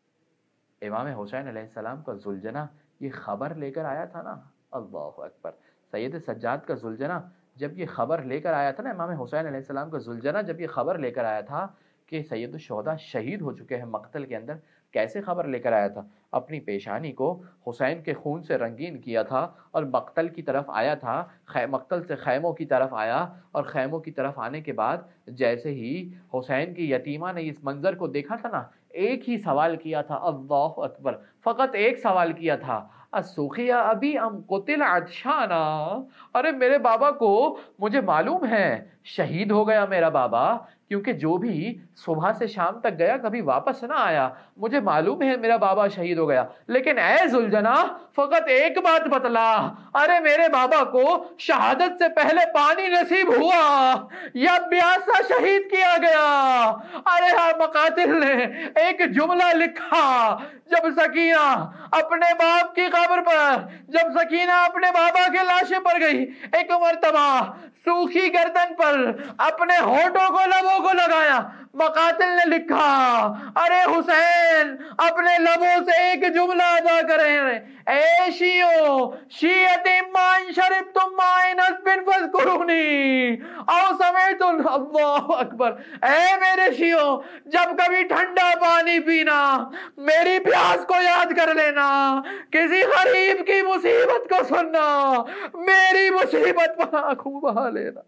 A: امام حسین علیہ السلام کا زلجنہ یہ خبر لے کر آیا تھا نا، اللہ اکبر، سید سجاد کا زلجنہ جب یہ خبر لے کر آیا تھا نا، امام حسین علیہ السلام کا زلجنہ جب یہ خبر لے کر آیا تھا کہ سید الشہداء شہید ہو چکے ہیں مقتل کے اندر، کیسے خبر لے کر آیا تھا؟ اپنی پیشانی کو حسین کے خون سے رنگین کیا تھا اور مقتل کی طرف آیا تھا. مقتل سے خیموں کی طرف آیا اور خیموں کی طرف آنے کے بعد جیسے ہی حسین کی یتیمہ نے اس منظر کو دیکھا تھا نا، ایک ہی سوال کیا تھا، اللہ اکبر، فقط ایک سوال کیا تھا، اسوخیا ابھی ام قتل عطشانا. ارے میرے بابا کو مجھے معلوم ہے شہید ہو گیا میرا بابا، کیونکہ جو بھی صبح سے شام تک گیا کبھی واپس نہ آیا، مجھے معلوم ہے میرا بابا شہید ہو گیا، لیکن اے ذوالجناح فقط ایک بات بتلا، ارے میرے بابا کو شہادت سے پہلے پانی نصیب ہوا یا پیاسا شہید کیا گیا؟ ارے ہاں مقاتل نے ایک جملہ لکھا، جب سکینہ اپنے باپ کی قبر پر، جب سکینہ اپنے بابا کے لاشے پر گئی، ایک مرتبہ سوکھی گردن پر اپنے ہونٹوں کو لبوں کو لگایا، مقاتل نے لکھا، ارے حسین اپنے لبوں سے ایک جملہ ادا کریں، اے شیعو شیعت امان شربتم ماء نصب فاذکرونی او سمعتم. اللہ اکبر، اے میرے شیعو جب کبھی ٹھنڈا پانی پینا میری پیاس کو یاد کر لینا، کسی غریب کی مصیبت کو سننا میری مصیبت پر آنکھوں بہا لینا.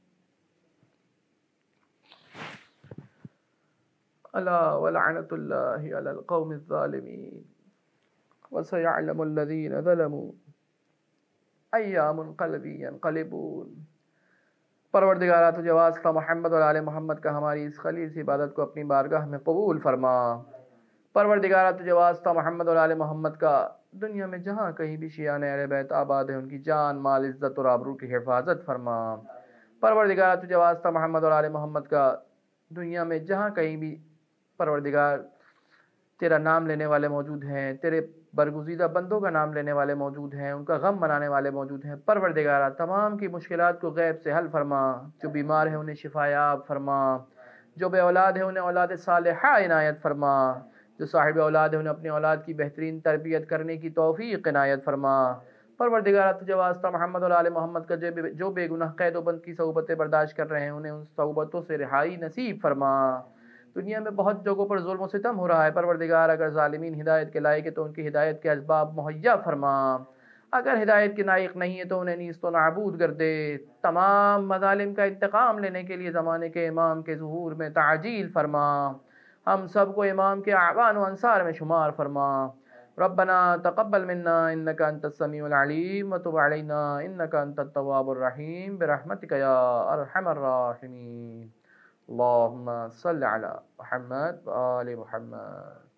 A: الا ولعنت اللہ علی القوم الظالمین وسيعلم الذین ظلموا ای منقلب ینقلبون. پروردگارہ تجھے واسطہ محمد اور آل محمد کا ہماری اس خلیص عبادت کو اپنی بارگاہ میں قبول فرما. پروردگارہ تجھے واسطہ محمد اور آل محمد کا دنیا میں جہاں کہیں بھی شیعان اہل بیت آباد ہیں ان کی جان مال عزت اور آبرو کی حفاظت فرما. پروردگارہ تجھے واسطہ محمد اور آل محمد کا دنیا میں جہاں کہیں بھی پروردگار تیرا نام لینے والے موجود ہیں، تیرے برگزیدہ بندوں کا نام لینے والے موجود ہیں، ان کا غم منانے والے موجود ہیں، پروردگارہ تمام کی مشکلات کو غیب سے حل فرما. جو بیمار ہیں انہیں شفا یاب فرما، جو بے اولاد ہیں انہیں اولاد صالحہ عنایت فرما، جو صاحب اولاد ہیں انہیں اپنی اولاد کی بہترین تربیت کرنے کی توفیق عنایت فرما. پروردگارہ تجھے واسطہ محمد اور آل محمد کا جو بے گناہ قید و بند کی صعوبتیں برداشت کر رہے ہیں انہیں ان صعوبتوں سے رہائی نصیب فرما. دنیا میں بہت جگہوں پر ظلم و ستم ہو رہا ہے، پروردگار اگر ظالمین ہدایت کے لائق ہے تو ان کی ہدایت کے اسباب مہیا فرما، اگر ہدایت کے لائق نہیں ہے تو انہیں نیست و نابود کر دے. تمام مظالم کا انتقام لینے کے لیے زمانے کے امام کے ظہور میں تعجیل فرما. ہم سب کو امام کے اعوان و انصار میں شمار فرما. ربنا تقبل منا انك انت السميع العليم وتب علينا انك انت التواب الرحيم برحمتك يا ارحم الراحمين. اللهم صل على محمد وآل محمد.